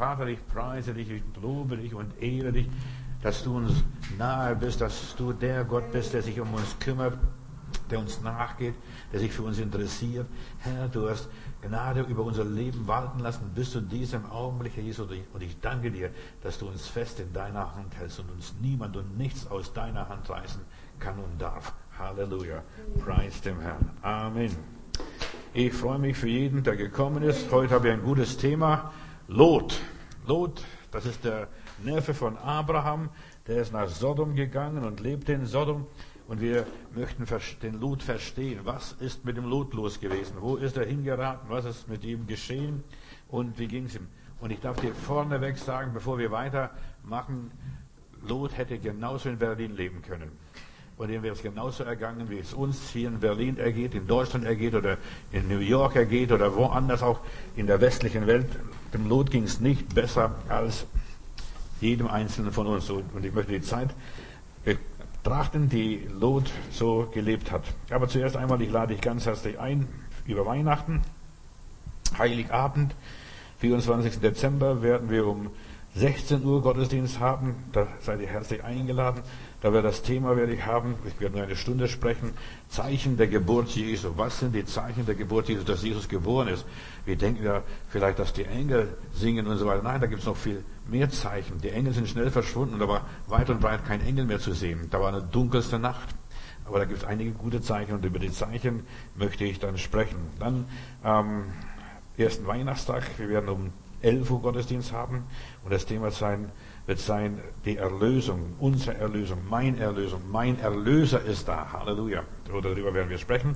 Vater, ich preise dich, ich lobe dich und ehre dich, dass du uns nahe bist, dass du der Gott bist, der sich um uns kümmert, der uns nachgeht, der sich für uns interessiert. Herr, du hast Gnade über unser Leben walten lassen bis zu diesem Augenblick, Herr Jesus. Und ich danke dir, dass du uns fest in deiner Hand hältst und uns niemand und nichts aus deiner Hand reißen kann und darf. Halleluja. Preis dem Herrn. Amen. Ich freue mich für jeden, der gekommen ist. Heute habe ich ein gutes Thema. Lot. Lot, das ist der Neffe von Abraham. Der ist nach Sodom gegangen und lebte in Sodom. Und wir möchten den Lot verstehen. Was ist mit dem Lot los gewesen? Wo ist er hingeraten? Was ist mit ihm geschehen? Und wie ging es ihm? Und ich darf dir vorneweg sagen, bevor wir weitermachen, Lot hätte genauso in Berlin leben können. Und dem wäre es genauso ergangen, wie es uns hier in Berlin ergeht, in Deutschland ergeht oder in New York ergeht oder woanders auch in der westlichen Welt. Dem Lot ging es nicht besser als jedem Einzelnen von uns. Und ich möchte die Zeit betrachten, die Lot so gelebt hat. Aber zuerst einmal, ich lade dich ganz herzlich ein über Weihnachten, Heiligabend, 24. Dezember werden wir um 16 Uhr Gottesdienst haben. Da seid ihr herzlich eingeladen. Da wird das Thema werde ich haben. Ich werde nur eine Stunde sprechen. Zeichen der Geburt Jesu. Was sind die Zeichen der Geburt Jesu, dass Jesus geboren ist? Wir denken ja vielleicht, dass die Engel singen und so weiter. Nein, da gibt es noch viel mehr Zeichen. Die Engel sind schnell verschwunden und da war weit und breit kein Engel mehr zu sehen. Da war eine dunkelste Nacht. Aber da gibt es einige gute Zeichen und über die Zeichen möchte ich dann sprechen. Dann am ersten Weihnachtstag, wir werden um 11 Uhr Gottesdienst haben und das Thema wird sein die Erlösung, unsere Erlösung, mein Erlöser ist da, Halleluja. Darüber werden wir sprechen.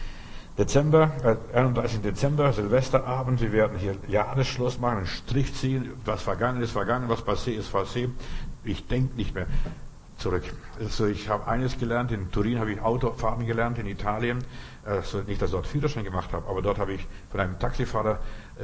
31. Dezember, Silvesterabend, wir werden hier Jahresschluss machen, einen Strich ziehen, was vergangen ist vergangen, was passé ist passé. Ich denke nicht mehr zurück. Also ich habe eines gelernt, in Turin habe ich Autofahren gelernt, in Italien. Also nicht, dass ich dort Führerschein gemacht habe, aber dort habe ich von einem Taxifahrer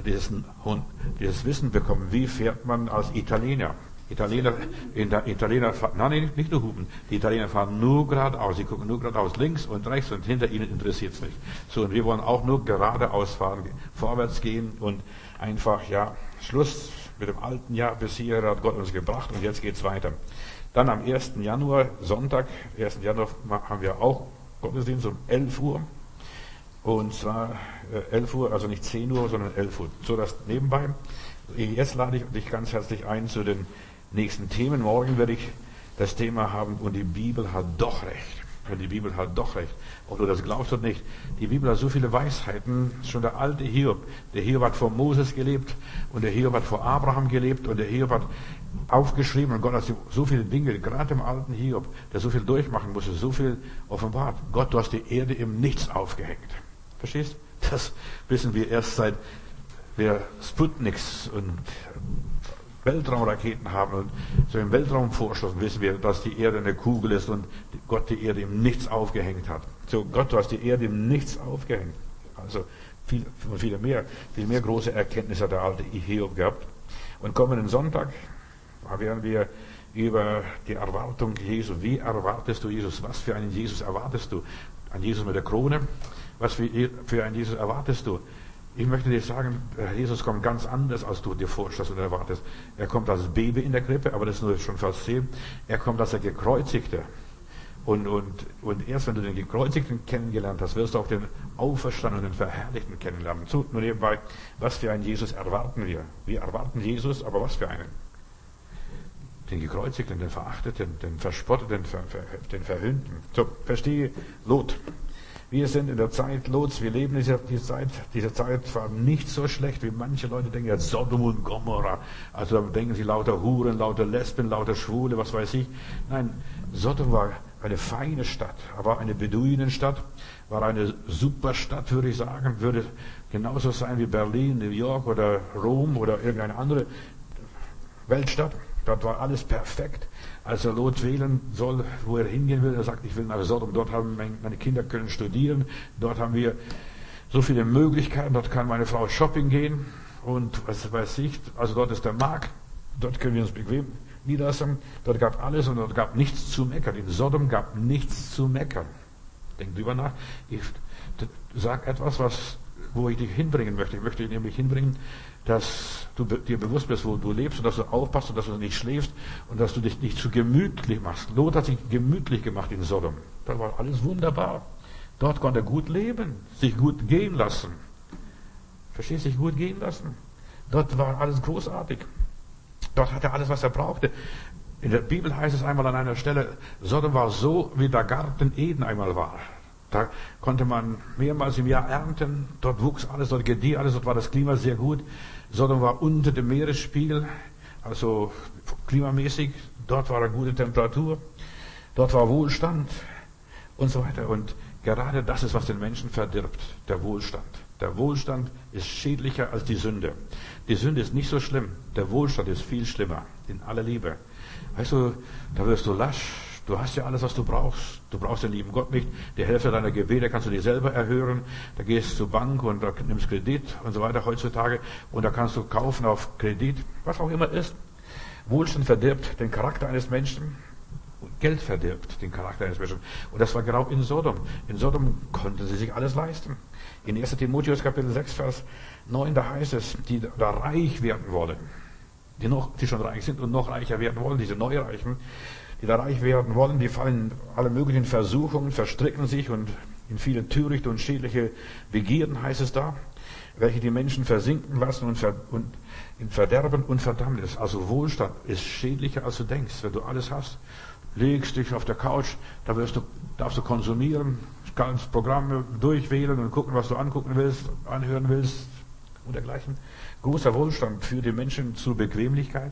dieses Wissen bekommen, wie fährt man als Italiener. Italiener fahren, nein, nicht nur hupen. Die Italiener fahren nur geradeaus. Sie gucken nur geradeaus, links und rechts und hinter ihnen interessiert es nicht. So, und wir wollen auch nur geradeaus fahren, vorwärts gehen und einfach, Schluss mit dem alten Jahr bis hier hat Gott uns gebracht und jetzt geht's weiter. Dann am 1. Januar, Sonntag, 1. Januar haben wir auch Gottesdienst um 11 Uhr. Und zwar 11 Uhr, also nicht 10 Uhr, sondern 11 Uhr. So das nebenbei. Jetzt lade ich dich ganz herzlich ein zu den nächsten Themen. Morgen werde ich das Thema haben und die Bibel hat doch recht. Und die Bibel hat doch recht. Ob du das glaubst oder nicht. Die Bibel hat so viele Weisheiten. Schon der alte Hiob. Der Hiob hat vor Moses gelebt und der Hiob hat vor Abraham gelebt und der Hiob hat aufgeschrieben und Gott hat so viele Dinge, gerade im alten Hiob, der so viel durchmachen musste, so viel offenbart. Gott, du hast die Erde im Nichts aufgehängt. Verstehst? Das wissen wir erst seit wir Sputniks und Weltraumraketen haben und so im Weltraum forschen, wissen wir, dass die Erde eine Kugel ist und Gott die Erde im Nichts aufgehängt hat. So, Gott, du hast die Erde im Nichts aufgehängt. Also viel mehr große Erkenntnisse hat der alte Hiob gehabt. Und kommenden Sonntag werden wir über die Erwartung Jesu. Wie erwartest du Jesus? Was für einen Jesus erwartest du? Einen Jesus mit der Krone? Was für einen Jesus erwartest du? Ich möchte dir sagen, Jesus kommt ganz anders, als du dir vorstellst und erwartest. Er kommt als Baby in der Krippe, aber das ist nur schon fast sehen. Er kommt als der Gekreuzigte. Und erst wenn du den Gekreuzigten kennengelernt hast, wirst du auch den Auferstandenen und den Verherrlichten kennenlernen. So, nur nebenbei, was für einen Jesus erwarten wir? Wir erwarten Jesus, aber was für einen? Den Gekreuzigten, den Verachteten, den Verspotteten, den Verhöhnten. So, verstehe Lot. Wir sind in der Zeit Lots, wir leben in dieser Zeit. Diese Zeit war nicht so schlecht, wie manche Leute denken, ja, Sodom und Gomorra. Also da denken sie lauter Huren, lauter Lesben, lauter Schwule, was weiß ich. Nein, Sodom war eine feine Stadt, war eine Beduinenstadt, war eine Superstadt, würde ich sagen, würde genauso sein wie Berlin, New York oder Rom oder irgendeine andere Weltstadt. Dort war alles perfekt. Als er Lot wählen soll, wo er hingehen will, er sagt, ich will nach Sodom, dort haben meine Kinder können studieren, dort haben wir so viele Möglichkeiten, dort kann meine Frau shopping gehen und was weiß ich, also dort ist der Markt, dort können wir uns bequem niederlassen, dort gab alles und dort gab nichts zu meckern. In Sodom gab nichts zu meckern. Denk drüber nach. Ich sag etwas, was wo ich dich hinbringen möchte. Ich möchte dich nämlich hinbringen, dass du dir bewusst bist, wo du lebst und dass du aufpasst und dass du nicht schläfst und dass du dich nicht zu gemütlich machst. Lot hat sich gemütlich gemacht in Sodom. Da war alles wunderbar. Dort konnte er gut leben, sich gut gehen lassen. Verstehst du, sich gut gehen lassen? Dort war alles großartig. Dort hatte er alles, was er brauchte. In der Bibel heißt es einmal an einer Stelle, Sodom war so, wie der Garten Eden einmal war. Da konnte man mehrmals im Jahr ernten. Dort wuchs alles, dort gedieh alles, dort war das Klima sehr gut. Sodom war unter dem Meeresspiegel, also klimamäßig. Dort war eine gute Temperatur. Dort war Wohlstand und so weiter. Und gerade das ist, was den Menschen verdirbt, der Wohlstand. Der Wohlstand ist schädlicher als die Sünde. Die Sünde ist nicht so schlimm. Der Wohlstand ist viel schlimmer. In aller Liebe. Weißt du, da wirst du lasch. Du hast ja alles, was du brauchst. Du brauchst den lieben Gott nicht. Die Hälfte deiner Gebete kannst du dir selber erhören. Da gehst du zur Bank und da nimmst Kredit und so weiter heutzutage. Und da kannst du kaufen auf Kredit. Was auch immer ist. Wohlstand verdirbt den Charakter eines Menschen. Geld verdirbt den Charakter eines Menschen. Und das war genau in Sodom. In Sodom konnten sie sich alles leisten. In 1. Timotheus Kapitel 6, Vers 9, da heißt es, die da reich werden wollen, die schon reich sind und noch reicher werden wollen, diese Neureichen, die da reich werden wollen, die fallen in alle möglichen Versuchungen, verstricken sich und in viele törichte und schädliche Begierden, heißt es da, welche die Menschen versinken lassen und in Verderben und Verdammnis. Also Wohlstand ist schädlicher, als du denkst, wenn du alles hast. Legst dich auf der Couch, da darfst du konsumieren, kannst Programme durchwählen und gucken, was du angucken willst, anhören willst und dergleichen. Großer Wohlstand führt die Menschen zur Bequemlichkeit.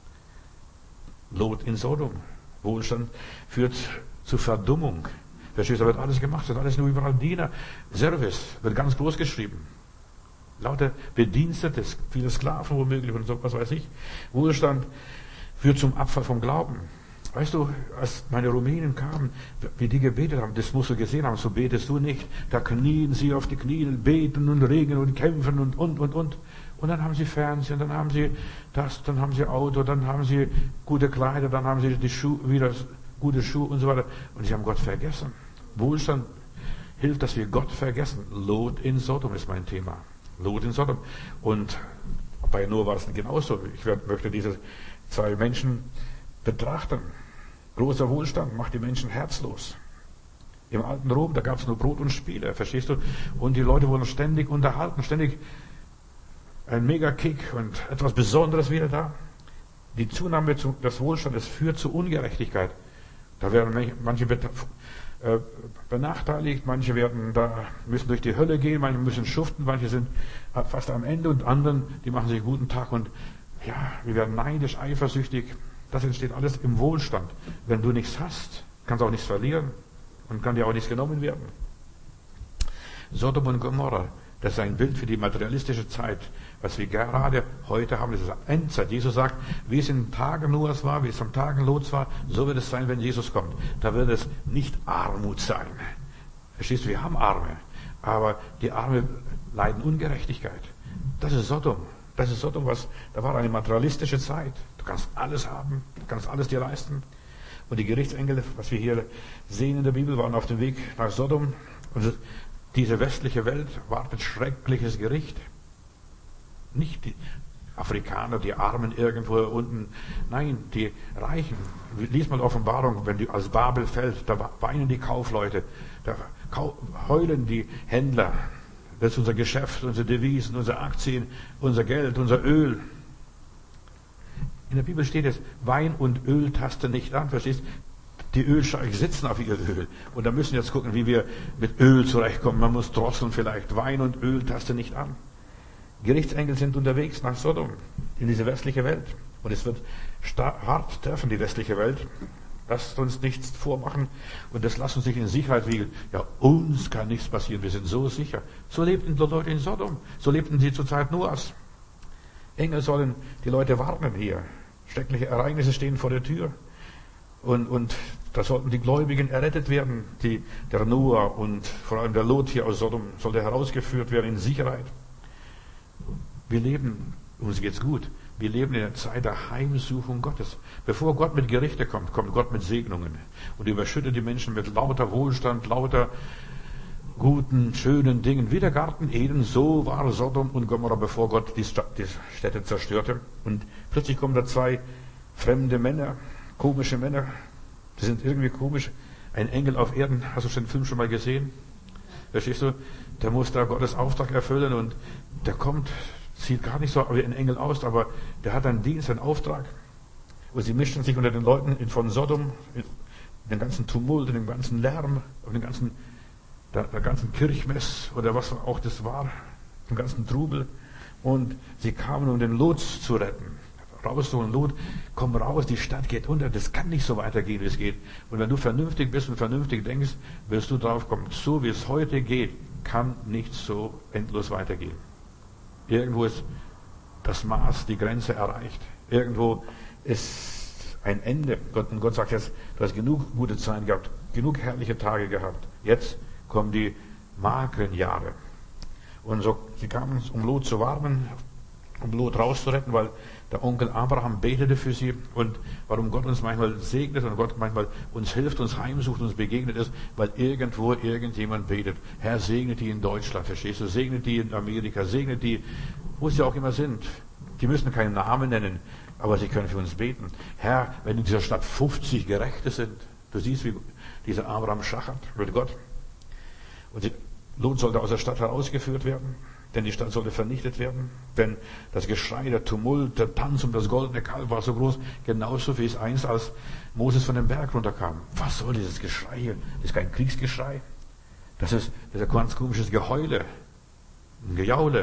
Lot in Sodom. Wohlstand führt zur Verdummung. Verstehst du, da wird alles gemacht, da wird alles nur überall Diener. Service wird ganz groß geschrieben. Lauter Bedienstete, viele Sklaven womöglich und so, was weiß ich. Wohlstand führt zum Abfall vom Glauben. Weißt du, als meine Rumänen kamen, wie die gebetet haben, das musst du gesehen haben, so betest du nicht. Da knien sie auf die Knie, beten und regen und kämpfen und. Und dann haben sie Fernsehen, dann haben sie das, dann haben sie Auto, dann haben sie gute Kleider, dann haben sie die Schuhe, wieder gute Schuhe und so weiter. Und sie haben Gott vergessen. Wohlstand hilft, dass wir Gott vergessen. Lot in Sodom ist mein Thema. Lot in Sodom. Und bei Noah war es genauso. Ich möchte diese zwei Menschen betrachten. Großer Wohlstand macht die Menschen herzlos. Im alten Rom, da gab es nur Brot und Spiele, verstehst du? Und die Leute wurden ständig unterhalten, ständig ein Mega-Kick und etwas Besonderes wieder da. Die Zunahme des Wohlstandes führt zu Ungerechtigkeit. Da werden manche benachteiligt, manche müssen durch die Hölle gehen, manche müssen schuften, manche sind fast am Ende und anderen, die machen sich einen guten Tag und ja, wir werden neidisch, eifersüchtig. Das entsteht alles im Wohlstand. Wenn du nichts hast, kannst du auch nichts verlieren und kann dir auch nichts genommen werden. Sodom und Gomorra, das ist ein Bild für die materialistische Zeit. Was wir gerade heute haben, das ist Endzeit. Jesus sagt, wie es in den Tagen Noahs war, wie es am Tagen Lots war, so wird es sein, wenn Jesus kommt. Da wird es nicht Armut sein. Verstehst du, wir haben Arme, aber die Arme leiden Ungerechtigkeit. Das ist Sodom. Das ist Sodom, da war eine materialistische Zeit. Du kannst alles haben, du kannst alles dir leisten. Und die Gerichtsengel, was wir hier sehen in der Bibel, waren auf dem Weg nach Sodom. Und diese westliche Welt wartet schreckliches Gericht. Nicht die Afrikaner, die Armen irgendwo unten. Nein, die Reichen. Lies mal Offenbarung, wenn als Babel fällt, da weinen die Kaufleute, da heulen die Händler. Das ist unser Geschäft, unsere Devisen, unsere Aktien, unser Geld, unser Öl. In der Bibel steht es, Wein und Öl tasten nicht an, verstehst? Die Ölscheich sitzen auf ihr Öl. Und da müssen wir jetzt gucken, wie wir mit Öl zurechtkommen. Man muss drosseln vielleicht. Wein und Öl tasten nicht an. Gerichtsengel sind unterwegs nach Sodom, in diese westliche Welt. Und es wird hart treffen, die westliche Welt. Lasst uns nichts vormachen und das lasst uns nicht in Sicherheit wiegen. Ja, uns kann nichts passieren, wir sind so sicher. So lebten die Leute in Sodom. So lebten sie zur Zeit Noahs. Engel sollen die Leute warnen hier. Schreckliche Ereignisse stehen vor der Tür. Und da sollten die Gläubigen errettet werden. Der Noah und vor allem der Lot hier aus Sodom sollte herausgeführt werden in Sicherheit. Wir leben, uns geht's gut. Wir leben in der Zeit der Heimsuchung Gottes. Bevor Gott mit Gerichte kommt, kommt Gott mit Segnungen. Und überschüttet die Menschen mit lauter Wohlstand, lauter guten, schönen Dingen, wie der Garten Eden, so war Sodom und Gomorra, bevor Gott die Städte zerstörte. Und plötzlich kommen da zwei fremde Männer, komische Männer, die sind irgendwie komisch. Ein Engel auf Erden, hast du den Film schon mal gesehen? Verstehst du? Der muss da Gottes Auftrag erfüllen und der kommt, sieht gar nicht so wie ein Engel aus, aber der hat einen Dienst, einen Auftrag. Und sie mischen sich unter den Leuten von Sodom, in den ganzen Tumult, in den ganzen Lärm, auf den ganzen, der ganzen Kirchmess oder was auch das war, den ganzen Trubel. Und sie kamen, um den Lot zu retten. Rausholen, Lot, komm raus, die Stadt geht unter, das kann nicht so weitergehen, wie es geht. Und wenn du vernünftig bist und vernünftig denkst, wirst du drauf kommen, so wie es heute geht, kann nicht so endlos weitergehen. Irgendwo ist das Maß, die Grenze erreicht. Irgendwo ist ein Ende. Und Gott sagt jetzt, du hast genug gute Zeiten gehabt, genug herrliche Tage gehabt. Jetzt kommen die mageren Jahre. Und so, sie kamen, um Lot zu warnen, um Lot rauszuretten, weil der Onkel Abraham betete für sie. Und warum Gott uns manchmal segnet und Gott manchmal uns hilft, uns heimsucht, uns begegnet ist, weil irgendwo irgendjemand betet. Herr, segne die in Deutschland, verstehst du? Segne die in Amerika, segne die, wo sie auch immer sind. Die müssen keinen Namen nennen, aber sie können für uns beten. Herr, wenn in dieser Stadt 50 Gerechte sind, du siehst, wie dieser Abraham schachert mit Gott. Und Lot sollte aus der Stadt herausgeführt werden, denn die Stadt sollte vernichtet werden. Denn das Geschrei, der Tumult, der Tanz um das goldene Kalb war so groß, genauso wie es einst, als Moses von dem Berg runterkam. Was soll dieses Geschrei hier? Das ist kein Kriegsgeschrei. Das ist ein ganz komisches Geheule, ein Gejaule.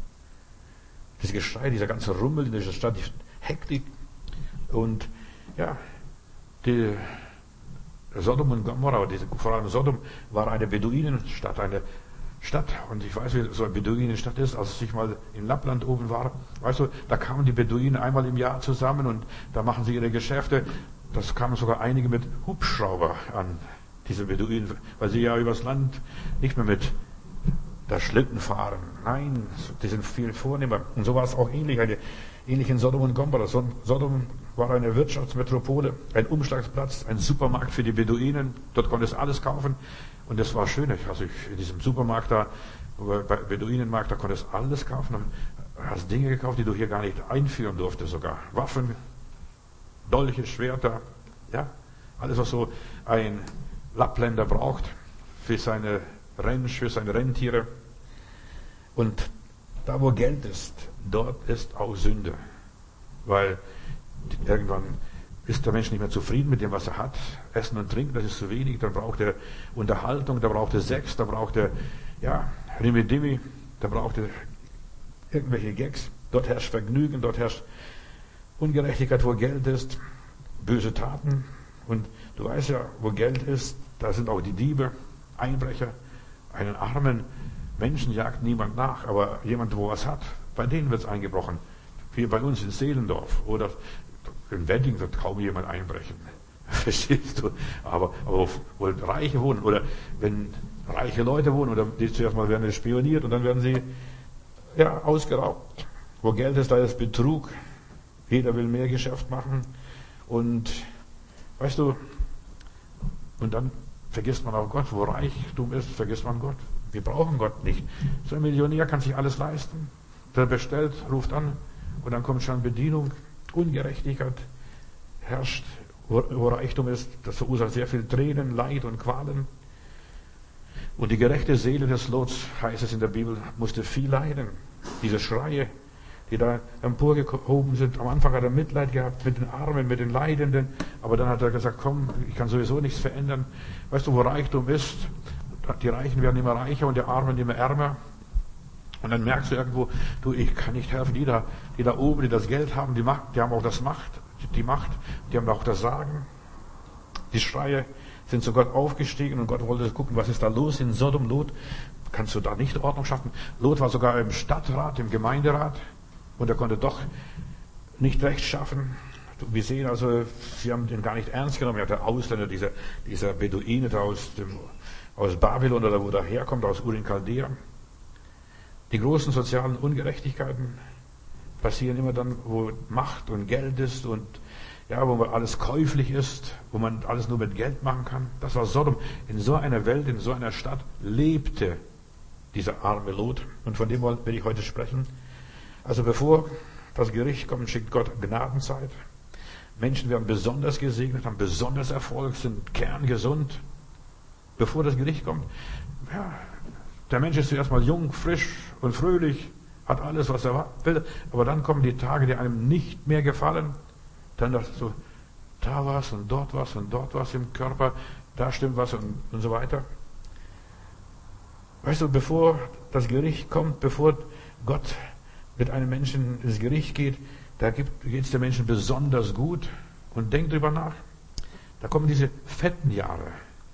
Das Geschrei, dieser ganze Rummel in dieser Stadt, die Hektik. Und ja, die Sodom und Gomorra, vor allem Sodom, war eine Beduinenstadt, eine Stadt. Und ich weiß, wie so eine Beduinenstadt ist, als ich mal in Lappland oben war. Weißt du, da kamen die Beduinen einmal im Jahr zusammen und da machen sie ihre Geschäfte. Das kamen sogar einige mit Hubschrauber an, diese Beduinen, weil sie ja übers Land nicht mehr mit der Schlitten fahren. Nein, die sind viel vornehmer. Und so war es auch ähnlich in Sodom und Gomorra. Sodom war eine Wirtschaftsmetropole, ein Umschlagsplatz, ein Supermarkt für die Beduinen. Dort konntest du alles kaufen. Und das war schön. Also in diesem Supermarkt da, bei Beduinenmarkt, da konntest du alles kaufen. Du hast Dinge gekauft, die du hier gar nicht einführen durftest sogar. Waffen, Dolche, Schwerter, ja. Alles, was so ein Lappländer braucht für seine Ranch, für seine Rentiere. Und da, wo Geld ist, dort ist auch Sünde. Weil irgendwann ist der Mensch nicht mehr zufrieden mit dem, was er hat. Essen und Trinken, das ist zu wenig. Dann braucht er Unterhaltung, da braucht er Sex, da braucht er, ja, Rimidimi, da braucht er irgendwelche Gags. Dort herrscht Vergnügen, dort herrscht Ungerechtigkeit, wo Geld ist, böse Taten. Und du weißt ja, wo Geld ist, da sind auch die Diebe, Einbrecher. Einen armen Menschen jagt niemand nach, aber jemand, wo was hat, bei denen wird es eingebrochen. Wie bei uns in Seelendorf oder in Wedding wird kaum jemand einbrechen. Verstehst du? Aber wo Reiche wohnen oder wenn reiche Leute wohnen oder die zuerst mal werden spioniert und dann werden sie ja ausgeraubt. Wo Geld ist, da ist Betrug. Jeder will mehr Geschäft machen und weißt du, und dann vergisst man auch Gott. Wo Reichtum ist, vergisst man Gott. Wir brauchen Gott nicht. So ein Millionär kann sich alles leisten. Der bestellt, ruft an und dann kommt schon Bedienung. Ungerechtigkeit herrscht, wo Reichtum ist. Das verursacht sehr viel Tränen, Leid und Qualen. Und die gerechte Seele des Lots, heißt es in der Bibel, musste viel leiden. Diese Schreie, die da emporgehoben sind. Am Anfang hat er Mitleid gehabt mit den Armen, mit den Leidenden. Aber dann hat er gesagt, komm, ich kann sowieso nichts verändern. Weißt du, wo Reichtum ist? Die Reichen werden immer reicher und die Armen immer ärmer. Und dann merkst du irgendwo, du, ich kann nicht helfen. Die da oben, die das Geld haben, die haben auch die Macht, die haben auch das Sagen. Die Schreie sind zu Gott aufgestiegen und Gott wollte gucken, was ist da los in Sodom, Lot. Kannst du da nicht Ordnung schaffen? Lot war sogar im Stadtrat, im Gemeinderat. Und er konnte doch nicht recht schaffen. Wir sehen also, sie haben den gar nicht ernst genommen. Ja, der Ausländer, dieser Beduine da aus Babylon oder wo der herkommt, aus Ur in Chaldea. Die großen sozialen Ungerechtigkeiten passieren immer dann, wo Macht und Geld ist und ja, wo alles käuflich ist, wo man alles nur mit Geld machen kann. Das war Sodom. In so einer Welt, in so einer Stadt lebte dieser arme Lot. Und von dem will ich heute sprechen. Also bevor das Gericht kommt, schickt Gott Gnadenzeit. Menschen werden besonders gesegnet, haben besonders Erfolg, sind kerngesund. Bevor das Gericht kommt, ja, der Mensch ist zuerst mal jung, frisch und fröhlich, hat alles, was er will. Aber dann kommen die Tage, die einem nicht mehr gefallen. Dann dachte so, da was und dort was im Körper, da stimmt was und so weiter. Weißt du, bevor das Gericht kommt, bevor Gott mit einem Menschen ins Gericht geht, da geht es dem Menschen besonders gut. Und denk drüber nach. Da kommen diese fetten Jahre.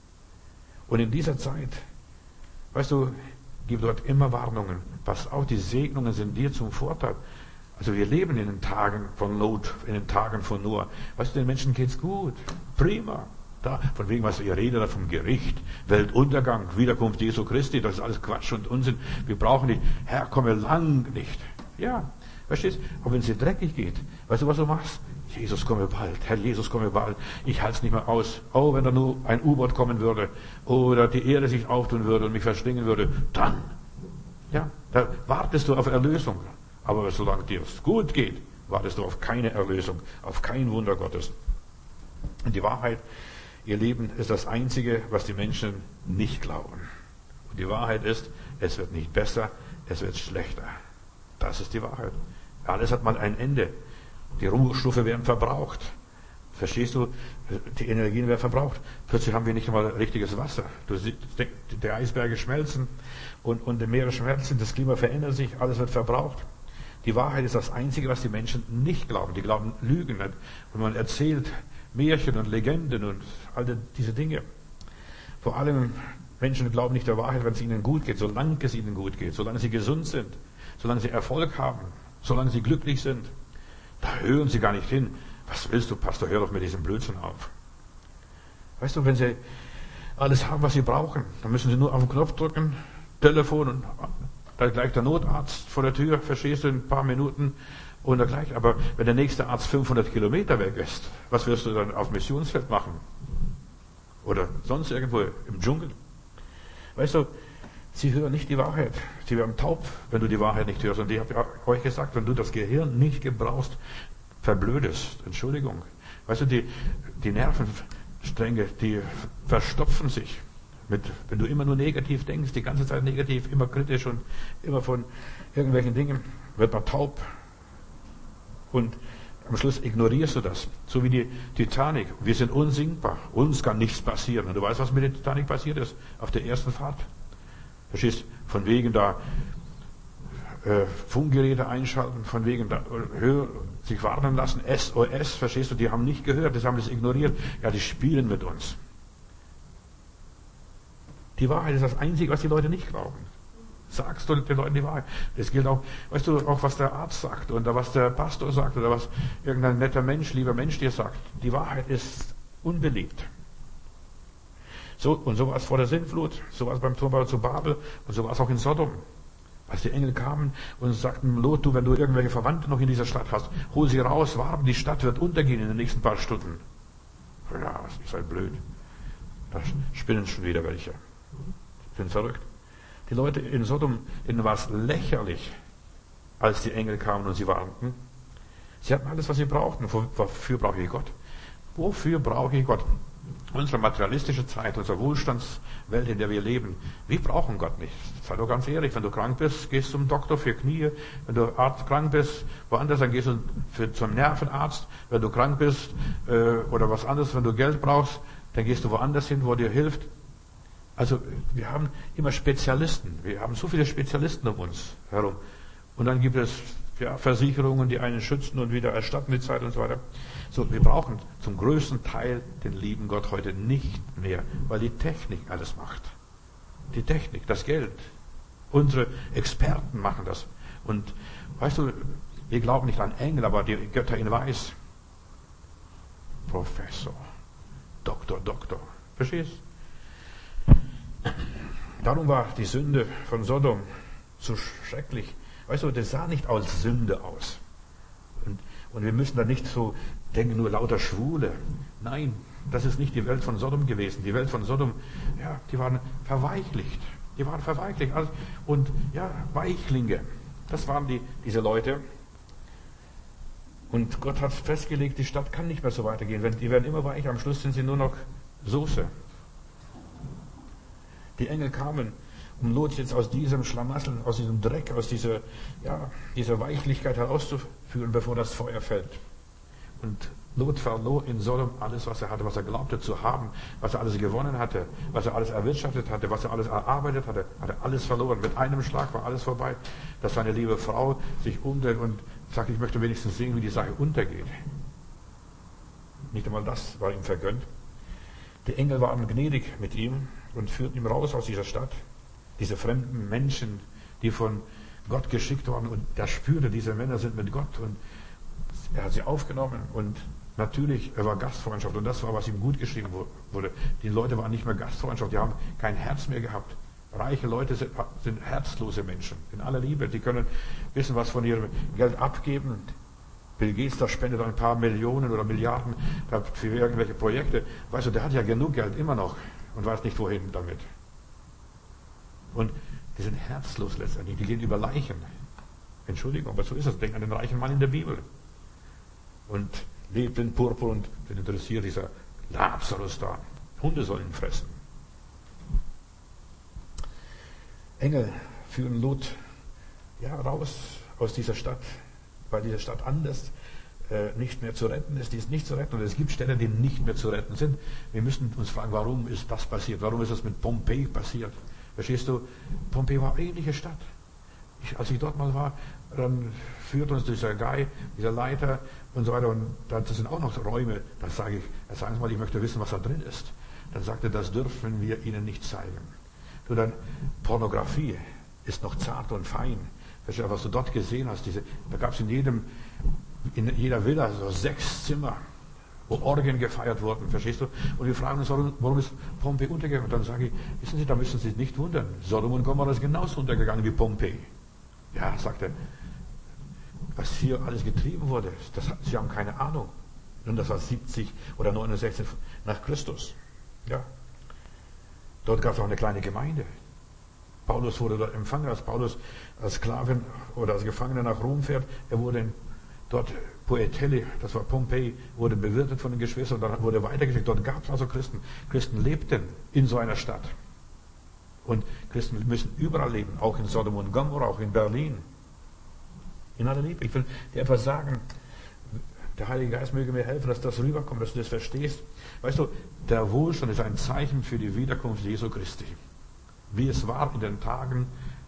Und in dieser Zeit, weißt du, gibt dort immer Warnungen. Pass auf, die Segnungen sind dir zum Vorteil. Also wir leben in den Tagen von Lot, in den Tagen von Noah. Weißt du, den Menschen geht's gut. Prima. Da, von wegen, was ihr redet, vom Gericht, Weltuntergang, Wiederkunft Jesu Christi, das ist alles Quatsch und Unsinn. Wir brauchen nicht, Herr, komme lang nicht. Ja, verstehst du? Aber wenn es dir dreckig geht, weißt du, was du machst? Jesus, komme bald. Herr Jesus, komme bald. Ich halte es nicht mehr aus. Oh, wenn da nur ein U-Boot kommen würde oder die Erde sich auftun würde und mich verschlingen würde, dann. Ja, da wartest du auf Erlösung. Aber solange dir es gut geht, wartest du auf keine Erlösung, auf kein Wunder Gottes. Und die Wahrheit, ihr Leben, ist das Einzige, was die Menschen nicht glauben. Und die Wahrheit ist, es wird nicht besser, es wird schlechter. Das ist die Wahrheit. Alles hat mal ein Ende. Die Rohstoffe werden verbraucht. Verstehst du? Die Energien werden verbraucht. Plötzlich haben wir nicht einmal richtiges Wasser. Du siehst, die Eisberge schmelzen und die Meere schmelzen, das Klima verändert sich, alles wird verbraucht. Die Wahrheit ist das Einzige, was die Menschen nicht glauben. Die glauben Lügen. Und man erzählt Märchen und Legenden und all diese Dinge. Vor allem Menschen glauben nicht der Wahrheit, wenn es ihnen gut geht, solange es ihnen gut geht, solange sie gesund sind, solange sie Erfolg haben, solange sie glücklich sind. Da hören sie gar nicht hin. Was willst du, Pastor, hör doch mit diesem Blödsinn auf. Weißt du, wenn sie alles haben, was sie brauchen, dann müssen sie nur auf den Knopf drücken, Telefon und da gleich der Notarzt vor der Tür, verstehst du, in ein paar Minuten und dergleichen. Aber wenn der nächste Arzt 500 Kilometer weg ist, was wirst du dann auf Missionsfeld machen? Oder sonst irgendwo im Dschungel? Weißt du, sie hören nicht die Wahrheit. Sie werden taub, wenn du die Wahrheit nicht hörst. Und ich habe euch gesagt, wenn du das Gehirn nicht gebrauchst, verblödest. Entschuldigung. Weißt du, die Nervenstränge, die verstopfen sich. Wenn du immer nur negativ denkst, die ganze Zeit negativ, immer kritisch und immer von irgendwelchen Dingen, wird man taub. Und am Schluss ignorierst du das. So wie die Titanic. Wir sind unsinkbar. Uns kann nichts passieren. Und du weißt, was mit der Titanic passiert ist? Auf der ersten Fahrt. Verstehst? Von wegen da Funkgeräte einschalten, von wegen da sich warnen lassen, SOS, verstehst du? Die haben nicht gehört, die haben das ignoriert. Ja, die spielen mit uns. Die Wahrheit ist das Einzige, was die Leute nicht glauben. Sagst du den Leuten die Wahrheit? Das gilt auch, weißt du, auch was der Arzt sagt oder was der Pastor sagt oder was irgendein netter Mensch, lieber Mensch dir sagt. Die Wahrheit ist unbeliebt. So war es vor der Sintflut, so war es beim Turmbau zu Babel und so war es auch in Sodom. Als die Engel kamen und sagten, Lot, du, wenn du irgendwelche Verwandte noch in dieser Stadt hast, hol sie raus, warten, die Stadt wird untergehen in den nächsten paar Stunden. Ja, ihr seid blöd. Da spinnen schon wieder welche. Sind verrückt. Die Leute in Sodom, denen war es lächerlich, als die Engel kamen und sie warnten. Sie hatten alles, was sie brauchten. Wofür brauche ich Gott? Wofür brauche ich Gott? Unsere materialistische Zeit, unsere Wohlstandswelt, in der wir leben, wir brauchen Gott nicht. Sei doch ganz ehrlich, wenn du krank bist, gehst du zum Doktor für Knie. Wenn du krank bist, woanders, dann gehst du zum Nervenarzt. Wenn du krank bist oder was anderes, wenn du Geld brauchst, dann gehst du woanders hin, wo dir hilft. Also wir haben immer Spezialisten. Wir haben so viele Spezialisten um uns herum. Und dann gibt es Versicherungen, die einen schützen und wieder erstatten die Zeit und so weiter. So, wir brauchen zum größten Teil den lieben Gott heute nicht mehr, weil die Technik alles macht. Die Technik, das Geld. Unsere Experten machen das. Und weißt du, wir glauben nicht an Engel, aber die Götter in Weiß. Professor, Doktor. Verstehst? Darum war die Sünde von Sodom so schrecklich. Weißt du, das sah nicht als Sünde aus. Und wir müssen da nicht so denken, nur lauter Schwule. Nein, das ist nicht die Welt von Sodom gewesen. Die Welt von Sodom, ja, die waren verweichlicht. Die waren verweichlicht. Und ja, Weichlinge. Das waren diese Leute. Und Gott hat festgelegt, die Stadt kann nicht mehr so weitergehen. Die werden immer weicher. Am Schluss sind sie nur noch Soße. Die Engel kamen, um Lot jetzt aus diesem Schlamassel, aus diesem Dreck, aus dieser Weichlichkeit herauszuführen, bevor das Feuer fällt. Und Lot verlor in Sodom alles, was er hatte, was er glaubte zu haben, was er alles gewonnen hatte, was er alles erwirtschaftet hatte, was er alles erarbeitet hatte, hat er alles verloren. Mit einem Schlag war alles vorbei, dass seine liebe Frau sich umdreht und sagt, ich möchte wenigstens sehen, wie die Sache untergeht. Nicht einmal das war ihm vergönnt. Die Engel waren gnädig mit ihm und führten ihn raus aus dieser Stadt. Diese fremden Menschen, die von Gott geschickt waren, und er spürte, diese Männer sind mit Gott, und er hat sie aufgenommen, und natürlich, er war Gastfreundschaft, und das war, was ihm gut geschrieben wurde. Die Leute waren nicht mehr Gastfreundschaft, die haben kein Herz mehr gehabt. Reiche Leute sind herzlose Menschen, in aller Liebe. Die können wissen, was von ihrem Geld abgeben. Bill Gates, da spendet ein paar Millionen oder Milliarden für irgendwelche Projekte. Weißt du, der hat ja genug Geld immer noch und weiß nicht, wohin damit. Und die sind herzlos letztendlich, die gehen über Leichen. Entschuldigung, aber so ist es. Denk an den reichen Mann in der Bibel. Und lebt in Purpur, und den interessiert dieser Lazarus da. Hunde sollen ihn fressen. Engel führen Lot raus aus dieser Stadt, weil diese Stadt anders nicht mehr zu retten ist. Die ist nicht zu retten, und es gibt Städte, die nicht mehr zu retten sind. Wir müssen uns fragen, warum ist das passiert? Warum ist das mit Pompeji passiert? Verstehst du? Pompeji war eine ähnliche Stadt. Als ich dort mal war, dann führt uns dieser Guy, dieser Leiter und so weiter, und das sind auch noch Räume. Da sage ich, sagen Sie mal, ich möchte wissen, was da drin ist. Dann sagt er, das dürfen wir Ihnen nicht zeigen. Du, dann Pornografie ist noch zart und fein. Verstehst du, was du dort gesehen hast? Da gab es in jeder Villa so 6 Zimmer, wo Orgien gefeiert wurden. Verstehst du? Und wir fragen uns, warum ist Pompeji untergegangen? Und dann sage ich, wissen Sie, da müssen Sie sich nicht wundern. Sodom und Gomorra ist genauso untergegangen wie Pompeji. Ja, sagt er, was hier alles getrieben wurde, Sie haben keine Ahnung. Und das war 70 oder 69 nach Christus. Ja. Dort gab es auch eine kleine Gemeinde. Paulus wurde dort empfangen, als Paulus als Sklaven oder als Gefangener nach Rom fährt. Er wurde dort Pueteli, das war Pompeji, wurde bewirtet von den Geschwistern, und dann wurde weitergeschickt. Dort gab es also Christen. Christen lebten in so einer Stadt. Und Christen müssen überall leben, auch in Sodom und Gomorra, auch in Berlin. In aller Liebe. Ich will dir etwas sagen. Der Heilige Geist möge mir helfen, dass das rüberkommt, dass du das verstehst. Weißt du, der Wohlstand ist ein Zeichen für die Wiederkunft Jesu Christi. Wie es war in den Tagen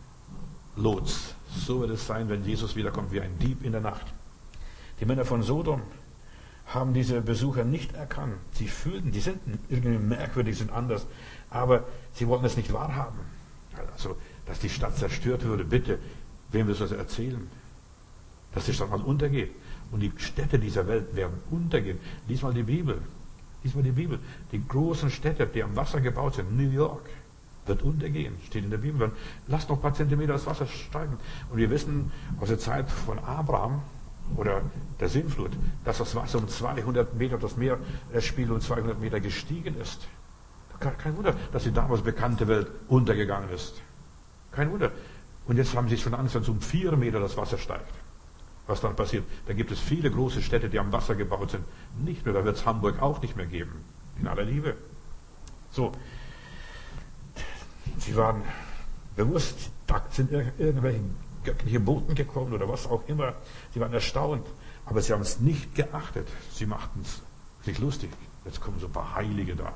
Lots, so wird es sein, wenn Jesus wiederkommt, wie ein Dieb in der Nacht. Die Männer von Sodom haben diese Besucher nicht erkannt. Sie fühlten, die sind irgendwie merkwürdig, sind anders, aber sie wollten es nicht wahrhaben. Also, dass die Stadt zerstört würde, bitte, wem willst du das erzählen? Dass die Stadt mal untergeht. Und die Städte dieser Welt werden untergehen. Lies mal die Bibel. Lies mal die Bibel. Die großen Städte, die am Wasser gebaut sind, New York, wird untergehen, steht in der Bibel. Dann lasst noch ein paar Zentimeter das Wasser steigen. Und wir wissen aus der Zeit von Abraham oder der Sintflut, dass das Wasser um 200 Meter, das Meeresspiegel um 200 Meter gestiegen ist. Kein Wunder, dass die damals bekannte Welt untergegangen ist. Kein Wunder. Und jetzt haben sie schon Angst, dass um 4 Meter das Wasser steigt. Was dann passiert? Da gibt es viele große Städte, die am Wasser gebaut sind. Nicht mehr, da wird es Hamburg auch nicht mehr geben. In aller Liebe. So. Sie waren bewusst, da sind irgendwelche göttliche Boten gekommen oder was auch immer. Sie waren erstaunt, aber sie haben es nicht geachtet. Sie machten es sich lustig. Jetzt kommen so ein paar Heilige da.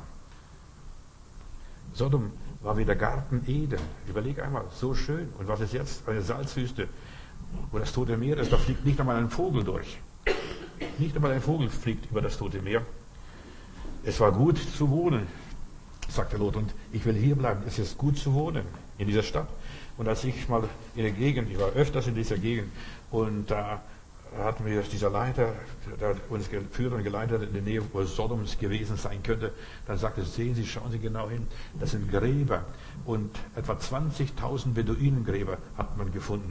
Sodom war wie der Garten Eden. Überleg einmal, so schön. Und was ist jetzt? Eine Salzwüste, wo das Tote Meer ist. Da fliegt nicht einmal ein Vogel durch. Nicht einmal ein Vogel fliegt über das Tote Meer. Es war gut zu wohnen, sagte Lot. Und ich will hier bleiben. Es ist gut zu wohnen in dieser Stadt. Und als ich mal in der Gegend, ich war öfters in dieser Gegend, und da hatten wir dieser Leiter, der hat uns geführt und geleitet in der Nähe, wo Sodoms gewesen sein könnte. Dann sagte, sehen Sie, schauen Sie genau hin. Das sind Gräber. Und etwa 20.000 Beduinengräber hat man gefunden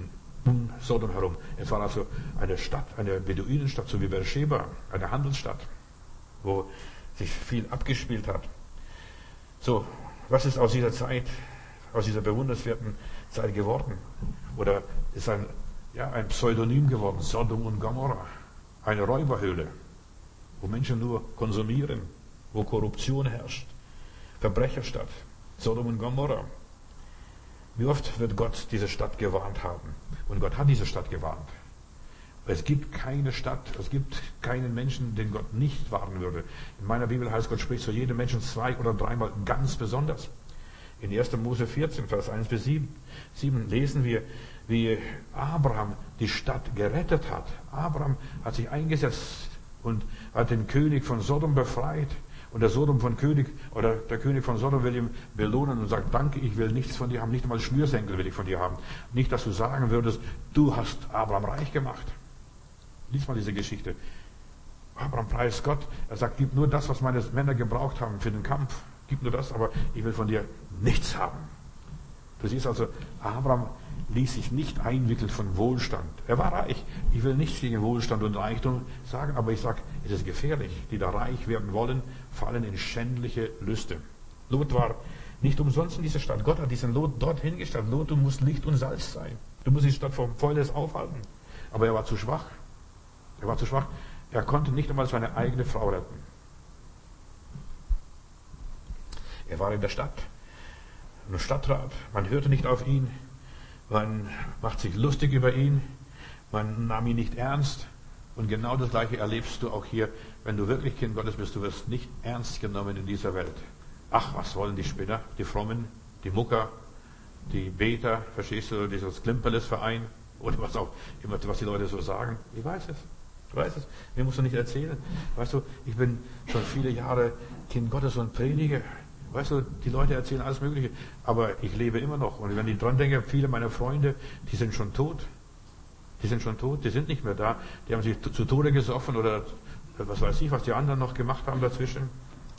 um Sodom herum. Es war also eine Stadt, eine Beduinenstadt, so wie Beersheba, eine Handelsstadt, wo sich viel abgespielt hat. So, was ist aus dieser Zeit, aus dieser bewundernswerten Zeit geworden? Oder ist ein Pseudonym geworden, Sodom und Gomorra, eine Räuberhöhle, wo Menschen nur konsumieren, wo Korruption herrscht, Verbrecherstadt, Sodom und Gomorra. Wie oft wird Gott diese Stadt gewarnt haben? Und Gott hat diese Stadt gewarnt. Es gibt keine Stadt, es gibt keinen Menschen, den Gott nicht warnen würde. In meiner Bibel heißt, Gott spricht zu jedem Menschen 2 oder 3 Mal ganz besonders. In 1. Mose 14, Vers 1 bis 7 lesen wir, wie Abraham die Stadt gerettet hat. Abraham hat sich eingesetzt und hat den König von Sodom befreit. Und der König von Sodom will ihm belohnen und sagt, danke, ich will nichts von dir haben, nicht einmal Schnürsenkel will ich von dir haben. Nicht, dass du sagen würdest, du hast Abraham reich gemacht. Lies mal diese Geschichte. Abraham preist Gott. Er sagt, gib nur das, was meine Männer gebraucht haben für den Kampf. Gib nur das, aber ich will von dir nichts haben. Du siehst also, Abraham ließ sich nicht einwickeln von Wohlstand. Er war reich. Ich will nichts gegen Wohlstand und Reichtum sagen, aber ich sage, es ist gefährlich. Die da reich werden wollen, fallen in schändliche Lüste. Lot war nicht umsonst in dieser Stadt. Gott hat diesen Lot dort hingestellt. Lot, du musst Licht und Salz sein. Du musst die Stadt vom Fäulnis aufhalten. Aber er war zu schwach. Er konnte nicht einmal seine eigene Frau retten. Er war in der Stadt, ein Stadtrat. Man hörte nicht auf ihn. Man macht sich lustig über ihn. Man nahm ihn nicht ernst. Und genau das Gleiche erlebst du auch hier, wenn du wirklich Kind Gottes bist. Du wirst nicht ernst genommen in dieser Welt. Ach, was wollen die Spinner, die Frommen, die Mucker, die Beter, verstehst du, dieses Klimperles-Verein oder was auch immer, was die Leute so sagen. Ich weiß es. Mir musst du nicht erzählen. Weißt du, ich bin schon viele Jahre Kind Gottes und predige. Weißt du, die Leute erzählen alles Mögliche, aber ich lebe immer noch. Und wenn ich dran denke, viele meiner Freunde, die sind schon tot. Die sind nicht mehr da. Die haben sich zu Tode gesoffen oder was weiß ich, was die anderen noch gemacht haben dazwischen.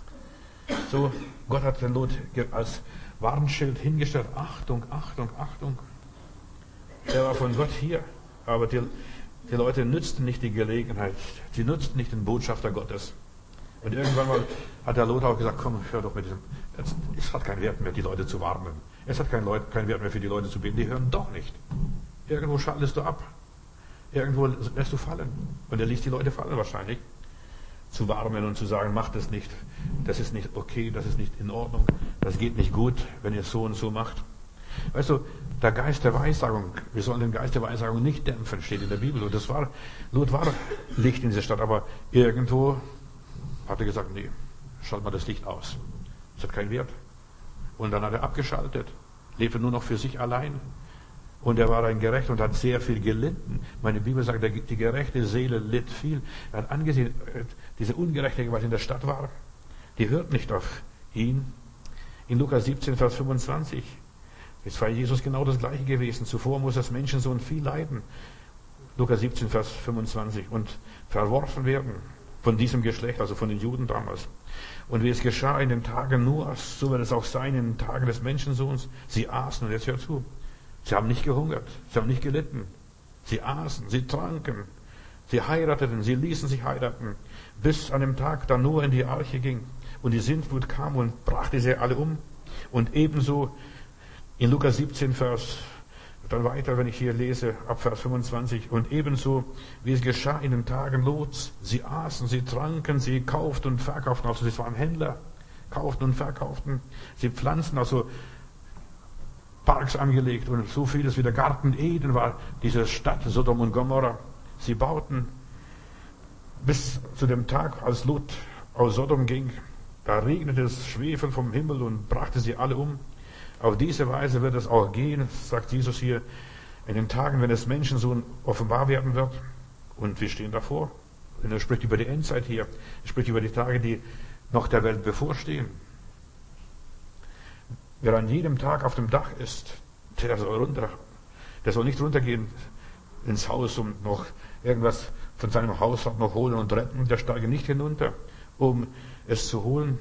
So, Gott hat den Lot als Warnschild hingestellt. Achtung, Achtung, Achtung. Er war von Gott hier, aber die Leute nützten nicht die Gelegenheit. Sie nutzten nicht den Botschafter Gottes. Und irgendwann mal hat der Lot auch gesagt, komm, hör doch mit diesem, es hat keinen Wert mehr, die Leute zu warnen. Es hat keinen Wert mehr für die Leute zu beten, die hören doch nicht. Irgendwo schaltest du ab. Irgendwo lässt du fallen. Und er ließ die Leute fallen wahrscheinlich. Zu warnen und zu sagen, macht es nicht. Das ist nicht okay, das ist nicht in Ordnung. Das geht nicht gut, wenn ihr es so und so macht. Weißt du, der Geist der Weissagung, wir sollen den Geist der Weissagung nicht dämpfen, steht in der Bibel. Und Lot war Licht in dieser Stadt, aber irgendwo hat er gesagt, nee, schalt mal das Licht aus. Das hat keinen Wert. Und dann hat er abgeschaltet, lebte nur noch für sich allein. Und er war ein Gerechter und hat sehr viel gelitten. Meine Bibel sagt, die gerechte Seele litt viel. Er hat angesehen, diese Ungerechtigkeit, was in der Stadt war, die hört nicht auf ihn. In Lukas 17, Vers 25 ist bei Jesus genau das Gleiche gewesen. Zuvor muss das Menschensohn viel leiden. Lukas 17, Vers 25. Und verworfen werden von diesem Geschlecht, also von den Juden damals. Und wie es geschah in den Tagen Noahs, so wird es auch sein in den Tagen des Menschensohns. Sie aßen, und jetzt hört zu, sie haben nicht gehungert, sie haben nicht gelitten. Sie aßen, sie tranken, sie heirateten, sie ließen sich heiraten, bis an dem Tag, da Noah in die Arche ging und die Sintflut kam und brachte sie alle um. Und ebenso in Lukas 17, Vers, dann weiter, wenn ich hier lese, ab Vers 25, und ebenso, wie es geschah in den Tagen Lots, sie aßen, sie tranken, sie kauften und verkauften, also sie waren Händler, kauften und verkauften, sie pflanzten, also Parks angelegt und so vieles wie der Garten Eden war diese Stadt Sodom und Gomorra. Sie bauten bis zu dem Tag, als Lot aus Sodom ging, da regnete es Schwefel vom Himmel und brachte sie alle um. Auf diese Weise wird es auch gehen, sagt Jesus hier, in den Tagen, wenn das Menschensohn offenbar werden wird. Und wir stehen davor. Und er spricht über die Endzeit hier. Er spricht über die Tage, die noch der Welt bevorstehen. Wer an jedem Tag auf dem Dach ist, der soll nicht runtergehen ins Haus, um noch irgendwas von seinem Haus noch holen und retten. Der steige nicht hinunter, um es zu holen.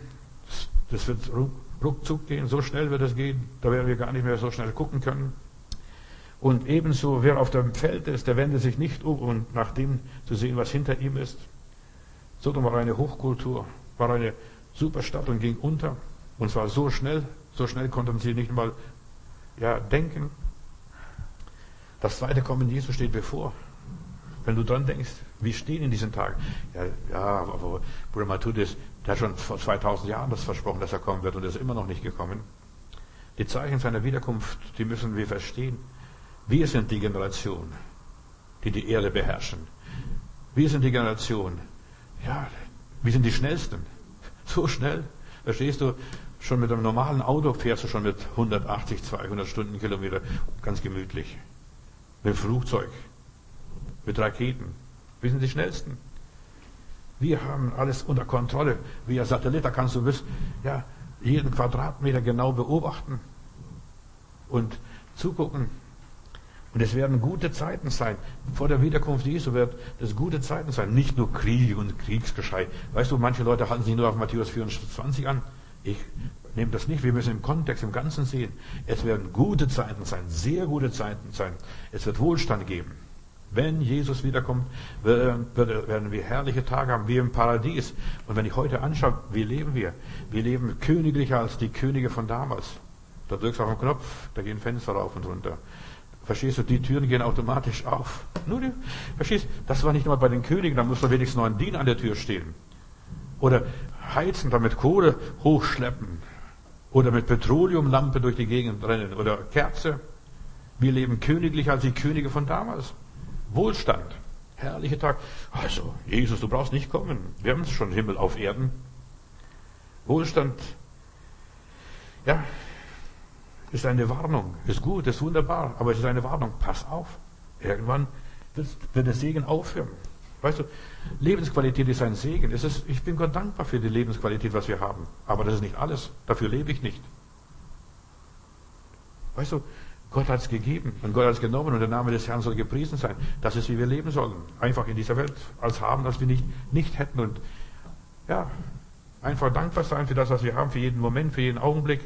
Das wird ruckzuck gehen, so schnell wird es gehen, da werden wir gar nicht mehr so schnell gucken können. Und ebenso, wer auf dem Feld ist, der wendet sich nicht um, und nach dem zu sehen, was hinter ihm ist. Sodom war eine Hochkultur, war eine super Stadt und ging unter. Und zwar so schnell konnten sie nicht mal denken. Das zweite Kommen Jesu steht bevor. Wenn du dran denkst, wie stehen in diesen Tagen? Aber Bruder Matthäus, der hat schon vor 2000 Jahren das versprochen, dass er kommen wird, und er ist immer noch nicht gekommen. Die Zeichen seiner Wiederkunft, die müssen wir verstehen. Wir sind die Generation, die die Erde beherrschen. Wir sind die Generation, wir sind die Schnellsten. So schnell, verstehst du, schon mit einem normalen Auto fährst du schon mit 180, 200 Stundenkilometer ganz gemütlich. Mit dem Flugzeug, mit Raketen. Wir sind die Schnellsten. Wir haben alles unter Kontrolle. Via Satellit, da kannst du jeden Quadratmeter genau beobachten und zugucken. Und es werden gute Zeiten sein. Vor der Wiederkunft Jesu wird es gute Zeiten sein. Nicht nur Krieg und Kriegsgeschrei. Weißt du, manche Leute halten sich nur auf Matthäus 24 an. Ich nehme das nicht. Wir müssen im Kontext, im Ganzen sehen. Es werden gute Zeiten sein. Sehr gute Zeiten sein. Es wird Wohlstand geben. Wenn Jesus wiederkommt, werden wir herrliche Tage haben, wie im Paradies. Und wenn ich heute anschaue, wie leben wir? Wir leben königlicher als die Könige von damals. Da drückst du auf den Knopf, da gehen Fenster rauf und runter. Verstehst du, die Türen gehen automatisch auf. Verstehst, das war nicht nur bei den Königen, da muss doch wenigstens noch ein Diener an der Tür stehen. Oder heizen, damit Kohle hochschleppen. Oder mit Petroleumlampe durch die Gegend rennen. Oder Kerze. Wir leben königlicher als die Könige von damals. Wohlstand. Herrliche Tag. Also, Jesus, du brauchst nicht kommen. Wir haben schon Himmel auf Erden. Wohlstand. Ist eine Warnung. Ist gut, ist wunderbar. Aber es ist eine Warnung. Pass auf. Irgendwann wird der Segen aufhören. Weißt du, Lebensqualität ist ein Segen. Ich bin Gott dankbar für die Lebensqualität, was wir haben. Aber das ist nicht alles. Dafür lebe ich nicht. Weißt du, Gott hat es gegeben und Gott hat es genommen und der Name des Herrn soll gepriesen sein. Das ist, wie wir leben sollen. Einfach in dieser Welt als haben, was wir nicht hätten. Und einfach dankbar sein für das, was wir haben, für jeden Moment, für jeden Augenblick.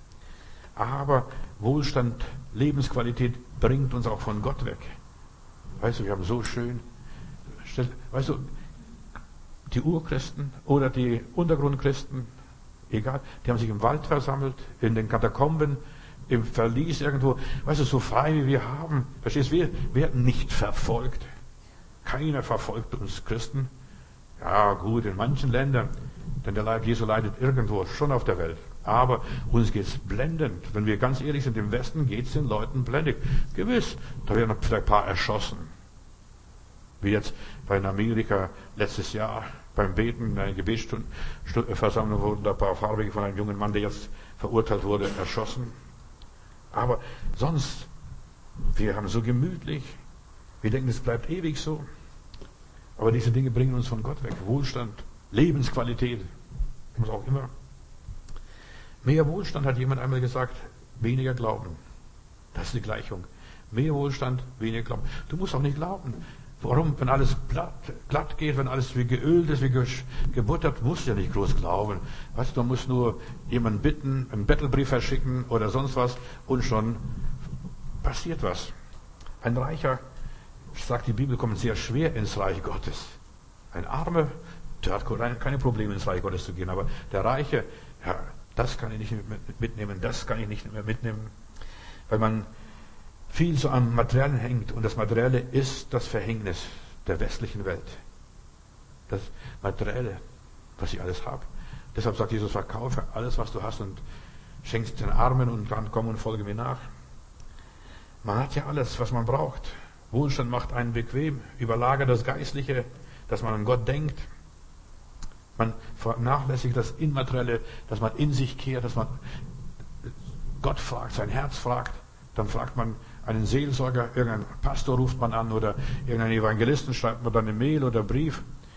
Aber Wohlstand, Lebensqualität bringt uns auch von Gott weg. Weißt du, wir haben so schön, weißt du, die Urchristen oder die Untergrundchristen, egal, die haben sich im Wald versammelt, in den Katakomben, im Verlies irgendwo, weißt du, so frei wie wir haben. Verstehst du, wir werden nicht verfolgt. Keiner verfolgt uns Christen. Ja, gut, in manchen Ländern, denn der Leib Jesu leidet irgendwo, schon auf der Welt. Aber uns geht's blendend. Wenn wir ganz ehrlich sind, im Westen geht's den Leuten blendig. Gewiss, da werden vielleicht ein paar erschossen. Wie jetzt bei Amerika letztes Jahr beim Beten, in einer Gebetsversammlung wurden da ein paar Farbige von einem jungen Mann, der jetzt verurteilt wurde, erschossen. Aber sonst, wir haben so gemütlich. Wir denken, es bleibt ewig so. Aber diese Dinge bringen uns von Gott weg. Wohlstand, Lebensqualität, was auch immer. Mehr Wohlstand, hat jemand einmal gesagt, weniger Glauben. Das ist die Gleichung. Mehr Wohlstand, weniger Glauben. Du musst auch nicht glauben. Warum? Wenn alles glatt geht, wenn alles wie geölt ist, wie gebuttert, musst du ja nicht groß glauben. Weißt du, du musst nur jemanden bitten, einen Bettelbrief verschicken oder sonst was und schon passiert was. Ein Reicher, sagt die Bibel, kommt sehr schwer ins Reich Gottes. Ein Armer, der hat keine Probleme ins Reich Gottes zu gehen, aber der Reiche, das kann ich nicht mitnehmen, das kann ich nicht mehr mitnehmen, weil man viel so am Materiellen hängt und das Materielle ist das Verhängnis der westlichen Welt. Das Materielle, was ich alles habe. Deshalb sagt Jesus, verkaufe alles, was du hast und schenkst den Armen und dann komm und folge mir nach. Man hat ja alles, was man braucht. Wohlstand macht einen bequem, überlagert das Geistliche, dass man an Gott denkt. Man vernachlässigt das Immaterielle, dass man in sich kehrt, dass man Gott fragt, sein Herz fragt. Dann fragt man einen Seelsorger, irgendeinen Pastor ruft man an oder irgendeinen Evangelisten schreibt man dann eine Mail oder einen Brief.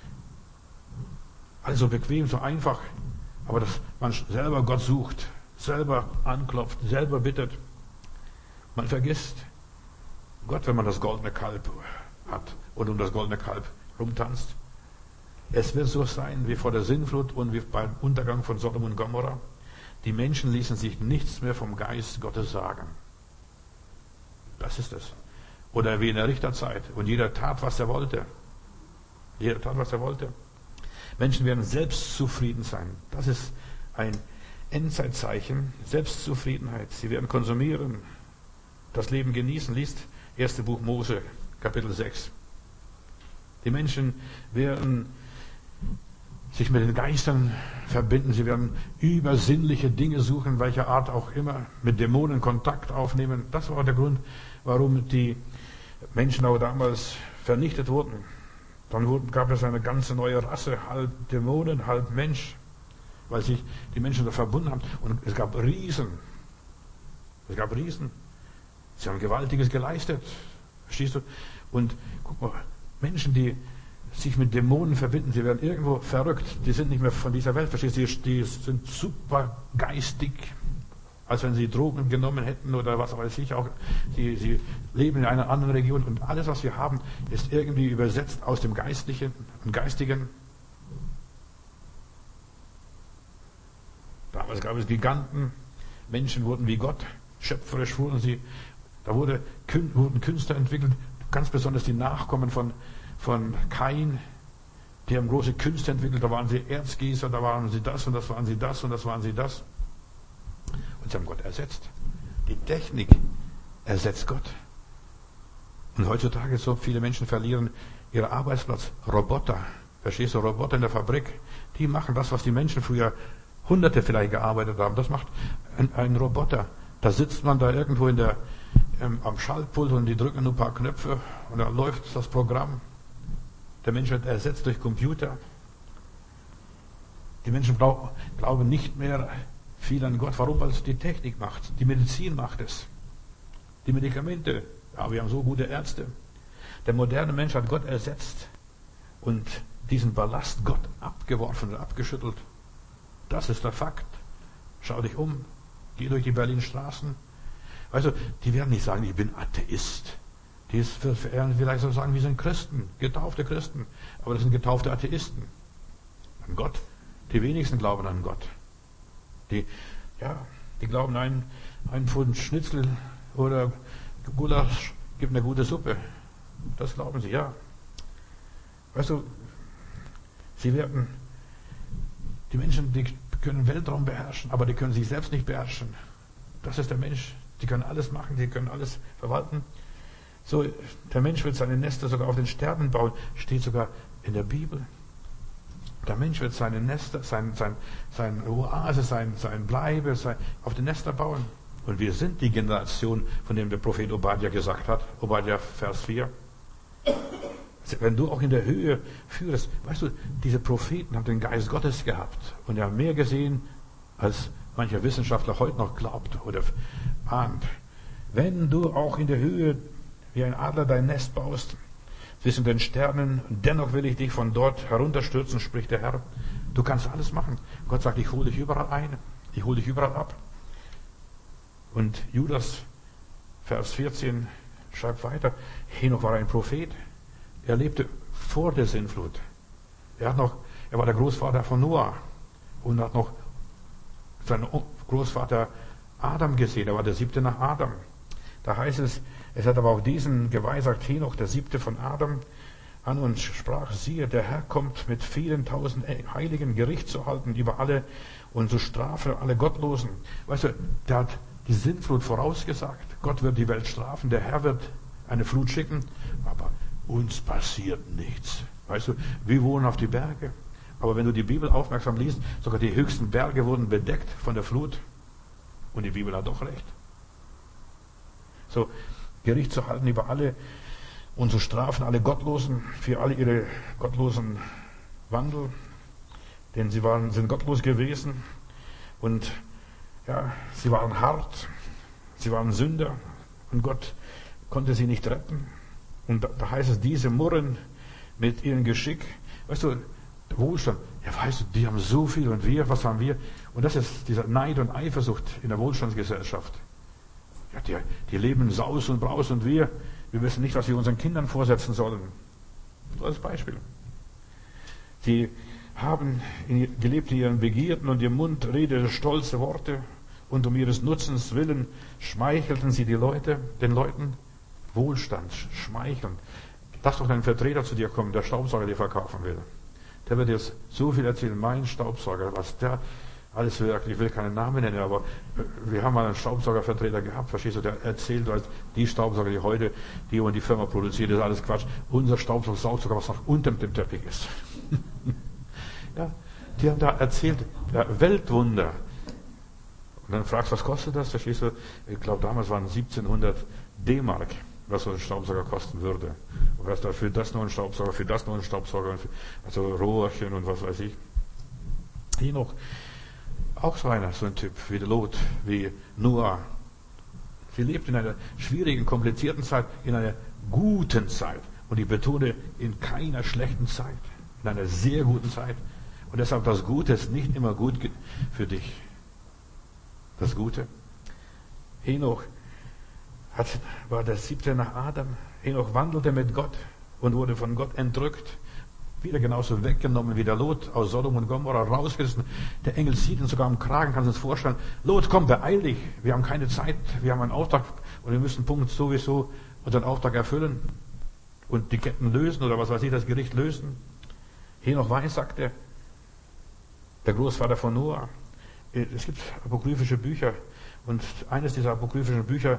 Also bequem, so einfach. Aber dass man selber Gott sucht, selber anklopft, selber bittet. Man vergisst Gott, wenn man das goldene Kalb hat und um das goldene Kalb rumtanzt. Es wird so sein wie vor der Sintflut und wie beim Untergang von Sodom und Gomorra. Die Menschen ließen sich nichts mehr vom Geist Gottes sagen. Das ist es. Oder wie in der Richterzeit. Und jeder tat, was er wollte. Jeder tat, was er wollte. Menschen werden selbstzufrieden sein. Das ist ein Endzeitzeichen. Selbstzufriedenheit. Sie werden konsumieren. Das Leben genießen. Liest 1. Buch Mose, Kapitel 6. Die Menschen werden sich mit den Geistern verbinden. Sie werden übersinnliche Dinge suchen, welcher Art auch immer, mit Dämonen Kontakt aufnehmen. Das war der Grund, warum die Menschen auch damals vernichtet wurden. Dann gab es eine ganze neue Rasse, halb Dämonen, halb Mensch, weil sich die Menschen da verbunden haben. Und es gab Riesen. Es gab Riesen. Sie haben Gewaltiges geleistet. Verstehst du? Und guck mal, Menschen, die sich mit Dämonen verbinden, sie werden irgendwo verrückt. Die sind nicht mehr von dieser Welt. Verstehst du? Die sind super geistig, als wenn sie Drogen genommen hätten oder was weiß ich auch. Sie leben in einer anderen Region und alles, was wir haben, ist irgendwie übersetzt aus dem Geistlichen und Geistigen. Damals gab es Giganten. Menschen wurden wie Gott. Schöpferisch wurden sie. Da wurden Künstler entwickelt. Ganz besonders die Nachkommen von Kain. Die haben große Künste entwickelt. Da waren sie Erzgießer, da waren sie das und das waren sie das und das waren sie das. Und sie haben Gott ersetzt. Die Technik ersetzt Gott. Und heutzutage so viele Menschen verlieren ihren Arbeitsplatz. Roboter. Verstehst du? Roboter in der Fabrik. Die machen das, was die Menschen früher Hunderte vielleicht gearbeitet haben. Das macht ein Roboter. Da sitzt man da irgendwo am Schaltpult und die drücken nur ein paar Knöpfe und dann läuft das Programm. Der Mensch wird ersetzt durch Computer. Die Menschen glauben nicht mehr viel an Gott. Warum? Weil es die Technik macht. Die Medizin macht es. Die Medikamente. Ja, wir haben so gute Ärzte. Der moderne Mensch hat Gott ersetzt und diesen Ballast Gott abgeworfen und abgeschüttelt. Das ist der Fakt. Schau dich um. Geh durch die Berliner Straßen. Weißt du, die werden nicht sagen, ich bin Atheist. Die werden vielleicht so sagen, wir sind Christen, getaufte Christen. Aber das sind getaufte Atheisten. An Gott. Die wenigsten glauben an Gott. Die glauben, ein Pfund Schnitzel oder Gulasch gibt eine gute Suppe. Das glauben sie, ja. Weißt du, die Menschen, die können Weltraum beherrschen, aber die können sich selbst nicht beherrschen. Das ist der Mensch. Die können alles machen, die können alles verwalten. So, der Mensch wird seine Nester sogar auf den Sternen bauen. Steht sogar in der Bibel. Der Mensch wird seine Nester, sein Oase, sein Bleibe, auf den Nester bauen. Und wir sind die Generation, von dem der Prophet Obadja gesagt hat. Obadja, Vers 4. Wenn du auch in der Höhe führst, weißt du, diese Propheten haben den Geist Gottes gehabt. Und haben mehr gesehen, als mancher Wissenschaftler heute noch glaubt oder ahnt. Wenn du auch in der Höhe wie ein Adler dein Nest baust, zwischen den Sternen, dennoch will ich dich von dort herunterstürzen, spricht der Herr. Du kannst alles machen. Gott sagt, ich hole dich überall ein. Ich hole dich überall ab. Und Judas, Vers 14, schreibt weiter, Henoch war ein Prophet. Er lebte vor der Sintflut. Er war der Großvater von Noah und hat noch seinen Großvater Adam gesehen. Er war der 7. nach Adam. Da heißt es hat aber auch diesen geweissagt, Henoch, der 7. von Adam, an und sprach, siehe, der Herr kommt mit vielen tausend Heiligen Gericht zu halten über alle und zu strafen alle Gottlosen. Weißt du, der hat die Sintflut vorausgesagt. Gott wird die Welt strafen, der Herr wird eine Flut schicken, aber uns passiert nichts. Weißt du, wir wohnen auf die Berge. Aber wenn du die Bibel aufmerksam liest, sogar die höchsten Berge wurden bedeckt von der Flut. Und die Bibel hat doch recht. So, Gericht zu halten über alle und zu strafen alle Gottlosen für alle ihre gottlosen Wandel. Denn sie sind gottlos gewesen und ja, sie waren hart, sie waren Sünder und Gott konnte sie nicht retten. Und da heißt es, diese murren mit ihrem Geschick. Weißt du, der Wohlstand, ja weißt du, die haben so viel und wir, was haben wir? Und das ist dieser Neid und Eifersucht in der Wohlstandsgesellschaft. Ja, die leben Saus und Braus und wir wissen nicht, was wir unseren Kindern vorsetzen sollen. So als Beispiel. Sie haben gelebt in ihren Begierden und ihr Mund redete stolze Worte und um ihres Nutzens willen schmeichelten sie den Leuten. Wohlstand, Schmeicheln. Lass doch deinen Vertreter zu dir kommen, der Staubsauger dir verkaufen will. Der wird jetzt so viel erzählen, mein Staubsauger, was der alles wirkt. Ich will keinen Namen nennen, aber wir haben mal einen Staubsaugervertreter gehabt, verstehst du, der erzählt, die Staubsauger, die heute die und die Firma produziert, das ist alles Quatsch. Unser Staubsauger saugt sogar, was noch unter dem Teppich ist. Ja, die haben da erzählt, ja, Weltwunder. Und dann fragst du, was kostet das? Verstehst du, ich glaube, damals waren 1700 D-Mark, was so ein Staubsauger kosten würde. Und was da für das noch ein Staubsauger, für das noch ein Staubsauger, also Rohrchen und was weiß ich. Hier noch auch so ein Typ wie der Lot, wie Noah. Sie lebt in einer schwierigen, komplizierten Zeit, in einer guten Zeit. Und ich betone, in keiner schlechten Zeit. In einer sehr guten Zeit. Und deshalb, das Gute ist nicht immer gut für dich. Das Gute. Henoch war der 7. nach Adam. Henoch wandelte mit Gott und wurde von Gott entrückt. Wieder genauso weggenommen wie der Lot aus Sodom und Gomorra, rausgerissen. Der Engel sieht ihn sogar am Kragen, kannst du uns vorstellen. Lot, komm, beeil dich. Wir haben keine Zeit, wir haben einen Auftrag und wir müssen Punkt sowieso unseren Auftrag erfüllen und die Ketten lösen oder was weiß ich, das Gericht lösen. Henoch weissagte, der Großvater von Noah. Es gibt apokryphische Bücher und eines dieser apokryphischen Bücher,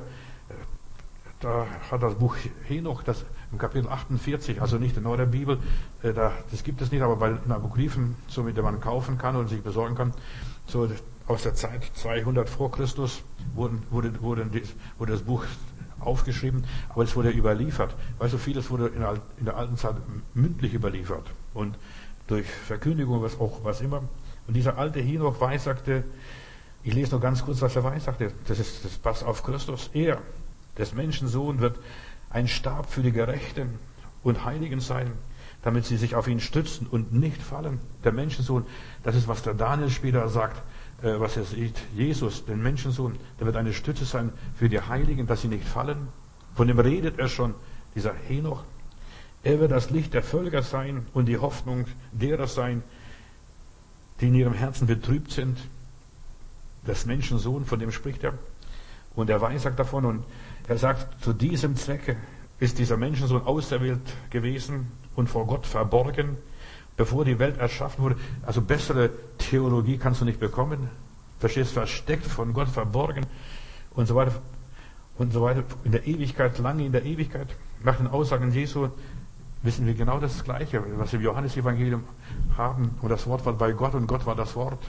da hat das Buch Henoch, das im Kapitel 48, also nicht in eurer Bibel, das gibt es nicht, aber bei den Apokryphen, so mit dem man kaufen kann und sich besorgen kann, so aus der Zeit 200 vor Christus wurde das Buch aufgeschrieben, aber es wurde überliefert. Weißt du, vieles wurde in der alten Zeit mündlich überliefert und durch Verkündigung, was immer. Und dieser alte Henoch weissagte, ich lese nur ganz kurz, was er weissagte, das passt auf Christus. Er, des Menschensohn, wird ein Stab für die Gerechten und Heiligen sein, damit sie sich auf ihn stützen und nicht fallen. Der Menschensohn, das ist, was der Daniel später sagt, was er sieht. Jesus, den Menschensohn, der wird eine Stütze sein für die Heiligen, dass sie nicht fallen. Von dem redet er schon, dieser Henoch. Er wird das Licht der Völker sein und die Hoffnung derer sein, die in ihrem Herzen betrübt sind. Das Menschensohn, von dem spricht er. Und er weissagt davon und er sagt, zu diesem Zwecke ist dieser Menschensohn auserwählt gewesen und vor Gott verborgen, bevor die Welt erschaffen wurde. Also bessere Theologie kannst du nicht bekommen. Verstehst, versteckt, von Gott verborgen und so weiter. Und so weiter. In der Ewigkeit, lange in der Ewigkeit. Nach den Aussagen Jesu wissen wir genau das Gleiche, was wir im Johannesevangelium haben. Und das Wort war bei Gott und Gott war das Wort.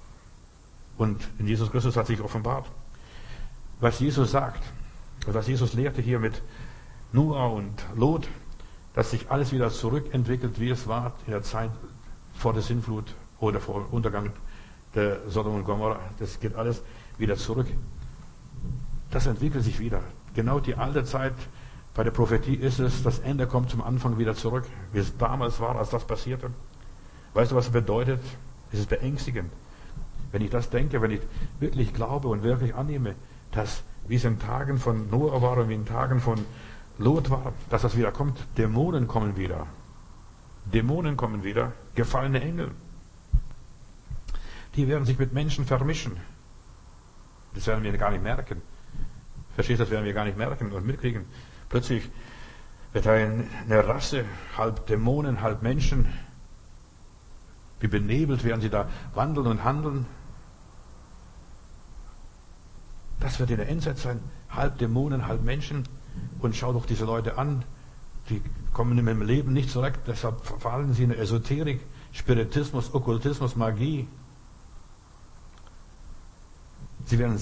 Und in Jesus Christus hat sich offenbart. Was Jesus sagt, was Jesus lehrte hier mit Noah und Lot, dass sich alles wieder zurückentwickelt, wie es war in der Zeit vor der Sintflut oder vor dem Untergang der Sodom und Gomorra. Das geht alles wieder zurück. Das entwickelt sich wieder. Genau die alte Zeit bei der Prophetie ist es, das Ende kommt zum Anfang wieder zurück, wie es damals war, als das passierte. Weißt du, was es bedeutet? Es ist beängstigend. Wenn ich das denke, wenn ich wirklich glaube und wirklich annehme, dass wie es in Tagen von Noah war und wie in Tagen von Lot war, dass das wieder kommt. Dämonen kommen wieder. Dämonen kommen wieder. Gefallene Engel. Die werden sich mit Menschen vermischen. Das werden wir gar nicht merken. Verstehst du, das werden wir gar nicht merken und mitkriegen. Plötzlich wird eine Rasse, halb Dämonen, halb Menschen. Wie benebelt werden sie da wandeln und handeln. Das wird in der Endzeit sein. Halb Dämonen, halb Menschen. Und schau doch diese Leute an. Die kommen in ihrem Leben nicht zurecht. Deshalb fallen sie in Esoterik, Spiritismus, Okkultismus, Magie. Sie werden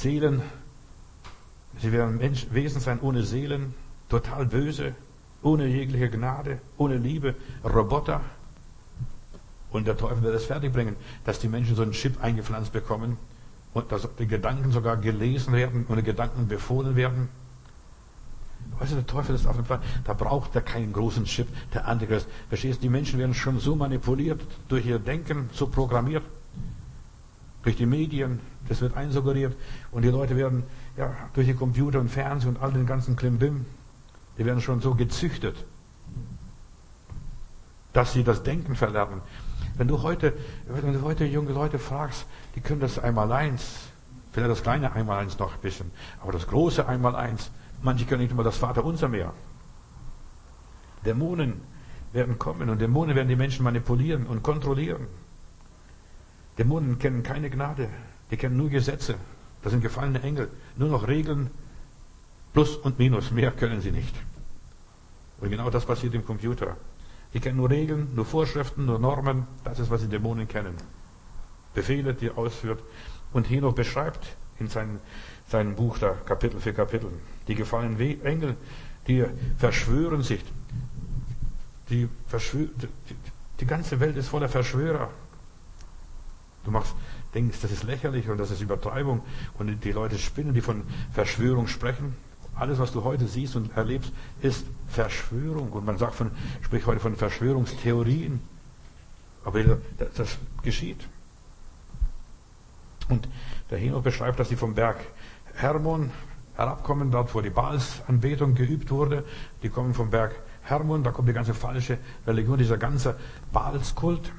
Wesen sein ohne Seelen, total böse, ohne jegliche Gnade, ohne Liebe, Roboter. Und der Teufel wird es fertigbringen, dass die Menschen so einen Chip eingepflanzt bekommen und dass die Gedanken sogar gelesen werden und die Gedanken befohlen werden. Weißt du, der Teufel ist auf dem Plan. Da braucht er keinen großen Chip, der Antichrist. Verstehst du, die Menschen werden schon so manipuliert, durch ihr Denken so programmiert, durch die Medien, das wird einsuggeriert und die Leute werden, ja, durch die Computer und Fernsehen und all den ganzen Klimbim, die werden schon so gezüchtet, dass sie das Denken verlernen. Wenn du heute junge Leute fragst, die können das Einmaleins, vielleicht das kleine Einmaleins noch ein bisschen, aber das große Einmaleins, Manche können nicht mal das Vaterunser mehr. Dämonen werden kommen und Dämonen werden die Menschen manipulieren und kontrollieren. Dämonen kennen keine Gnade, die kennen nur Gesetze. Das sind gefallene Engel. Nur noch Regeln, Plus und Minus, mehr können sie nicht. Und genau das passiert im Computer. Die kennen nur Regeln, nur Vorschriften, nur Normen. Das ist, was die Dämonen kennen. Befehle, die er ausführt. Und Henoch beschreibt in seinem Buch da, Kapitel für Kapitel, die gefallenen Engel, die verschwören sich. Die ganze Welt ist voller Verschwörer. Du denkst, das ist lächerlich und das ist Übertreibung. Und die Leute spinnen, die von Verschwörung sprechen. Alles, was du heute siehst und erlebst, ist Verschwörung. Und man spricht heute von Verschwörungstheorien. Aber das geschieht. Und der Henoch beschreibt, dass sie vom Berg Hermon herabkommen, dort wo die Baalsanbetung geübt wurde. Die kommen vom Berg Hermon, da kommt die ganze falsche Religion, dieser ganze Baalskult.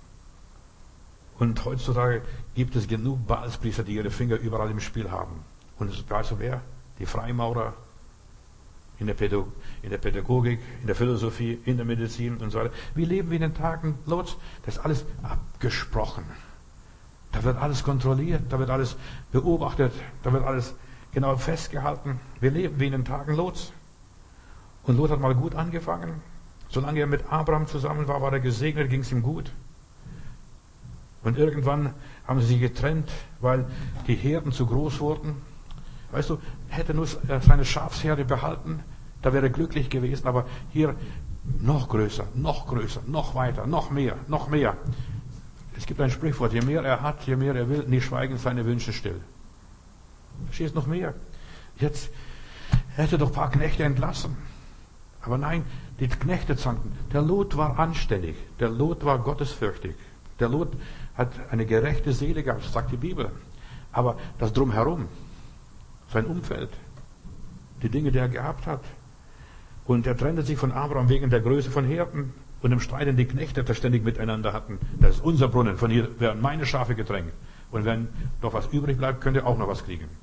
Und heutzutage gibt es genug Baalspriester, die ihre Finger überall im Spiel haben. Und weißt du wer? Die Freimaurer in der Pädagogik, in der Philosophie, in der Medizin und so weiter. Wir leben wie in den Tagen Lots. Das ist alles abgesprochen. Da wird alles kontrolliert, da wird alles beobachtet, da wird alles genau festgehalten. Wir leben wie in den Tagen Lots. Und Lot hat mal gut angefangen. Solange er mit Abraham zusammen war, war er gesegnet, ging es ihm gut. Und irgendwann haben sie sich getrennt, weil die Herden zu groß wurden. Weißt du, hätte nur seine Schafsherde behalten, da wäre er glücklich gewesen. Aber hier noch größer, noch weiter, noch mehr, noch mehr. Es gibt ein Sprichwort, je mehr er hat, je mehr er will, nie schweigen seine Wünsche still. Verstehst noch mehr? Jetzt hätte doch ein paar Knechte entlassen. Aber nein, die Knechte zanken. Der Lot war anständig, der Lot war gottesfürchtig. Der Lot hat eine gerechte Seele gehabt, sagt die Bibel. Aber das Drumherum, sein Umfeld, die Dinge, die er gehabt hat. Und er trennte sich von Abraham wegen der Größe von Herden und dem Streit, die Knechte verständig miteinander hatten. Das ist unser Brunnen, von hier werden meine Schafe gedrängt. Und wenn noch was übrig bleibt, könnt ihr auch noch was kriegen.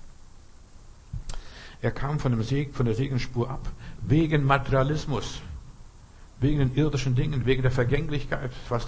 Er kam von der Segensspur ab, wegen Materialismus, wegen den irdischen Dingen, wegen der Vergänglichkeit, was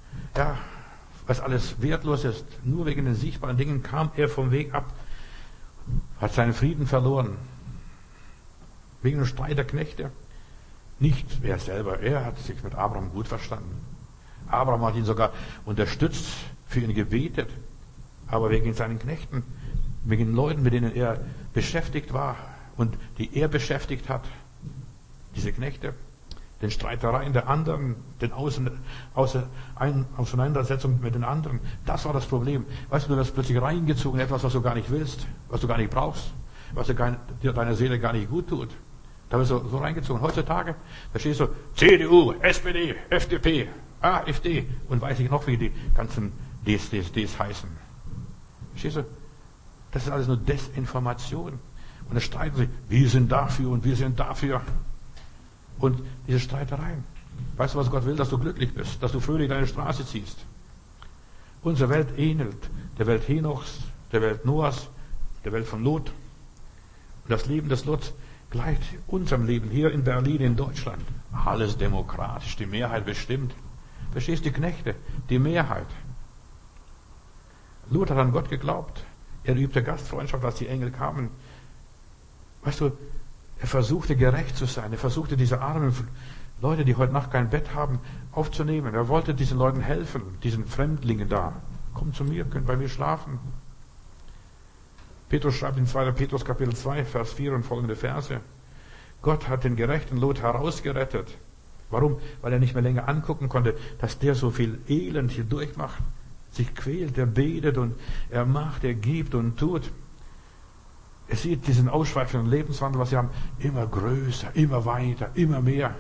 alles wertlos ist. Nur wegen den sichtbaren Dingen kam er vom Weg ab, hat seinen Frieden verloren. Wegen dem Streit der Knechte. Nicht er selber, er hat sich mit Abraham gut verstanden. Abraham hat ihn sogar unterstützt, für ihn gebetet. Aber wegen seinen Knechten, wegen den Leuten, mit denen er beschäftigt war und die er beschäftigt hat, diese Knechte, den Streitereien der anderen, den Auseinandersetzungen mit den anderen, das war das Problem. Weißt du, du wirst plötzlich reingezogen in etwas, was du gar nicht willst, was du gar nicht brauchst, was dir deiner Seele gar nicht gut tut. Da wirst du so reingezogen. Heutzutage, verstehst du, CDU, SPD, FDP, AfD und weiß ich noch, wie die ganzen Ds heißen. Verstehst du? Das ist alles nur Desinformation. Und da streiten sie, wir sind dafür und wir sind dafür. Und diese Streitereien. Weißt du, was Gott will? Dass du glücklich bist, dass du fröhlich deine Straße ziehst. Unsere Welt ähnelt der Welt Henochs, der Welt Noahs, der Welt von Lot. Und das Leben des Lots gleicht unserem Leben hier in Berlin, in Deutschland. Alles demokratisch, die Mehrheit bestimmt. Verstehst du, die Knechte, die Mehrheit. Lot hat an Gott geglaubt. Er übte Gastfreundschaft, als die Engel kamen. Weißt du, er versuchte gerecht zu sein. Er versuchte diese armen Leute, die heute Nacht kein Bett haben, aufzunehmen. Er wollte diesen Leuten helfen, diesen Fremdlingen da. Kommt zu mir, könnt bei mir schlafen. Petrus schreibt in 2. Petrus Kapitel 2, Vers 4 und folgende Verse. Gott hat den gerechten Lot herausgerettet. Warum? Weil er nicht mehr länger angucken konnte, dass der so viel Elend hier durchmacht, sich quält, er betet und er macht, er gibt und tut. Er sieht diesen ausschweifenden Lebenswandel, was sie haben, immer größer, immer weiter, immer mehr.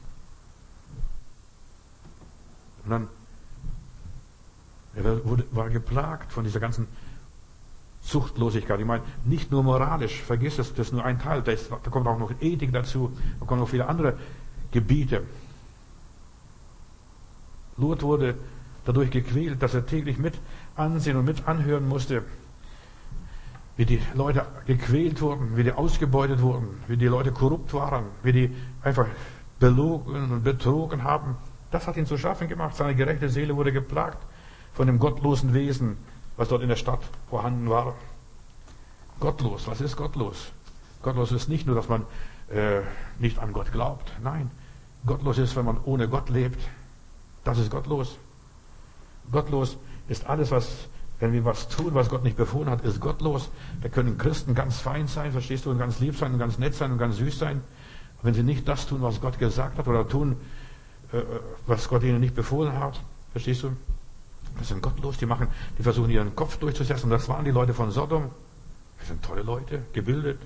Und dann war geplagt von dieser ganzen Zuchtlosigkeit. Ich meine, nicht nur moralisch, vergiss es, das ist nur ein Teil, da kommt auch noch Ethik dazu, da kommen noch viele andere Gebiete. Lot wurde dadurch gequält, dass er täglich mit ansehen und mit anhören musste, wie die Leute gequält wurden, wie die ausgebeutet wurden, wie die Leute korrupt waren, wie die einfach belogen und betrogen haben. Das hat ihn zu schaffen gemacht. Seine gerechte Seele wurde geplagt von dem gottlosen Wesen, was dort in der Stadt vorhanden war. Gottlos, was ist gottlos? Gottlos ist nicht nur, dass man nicht an Gott glaubt. Nein, gottlos ist, wenn man ohne Gott lebt. Das ist gottlos. Gottlos ist alles, wenn wir was tun, was Gott nicht befohlen hat, ist gottlos. Da können Christen ganz fein sein, verstehst du, und ganz lieb sein und ganz nett sein und ganz süß sein. Wenn sie nicht das tun, was Gott gesagt hat, oder tun, was Gott ihnen nicht befohlen hat, verstehst du? Das sind gottlos, die versuchen ihren Kopf durchzusetzen. Und das waren die Leute von Sodom. Das sind tolle Leute, gebildet.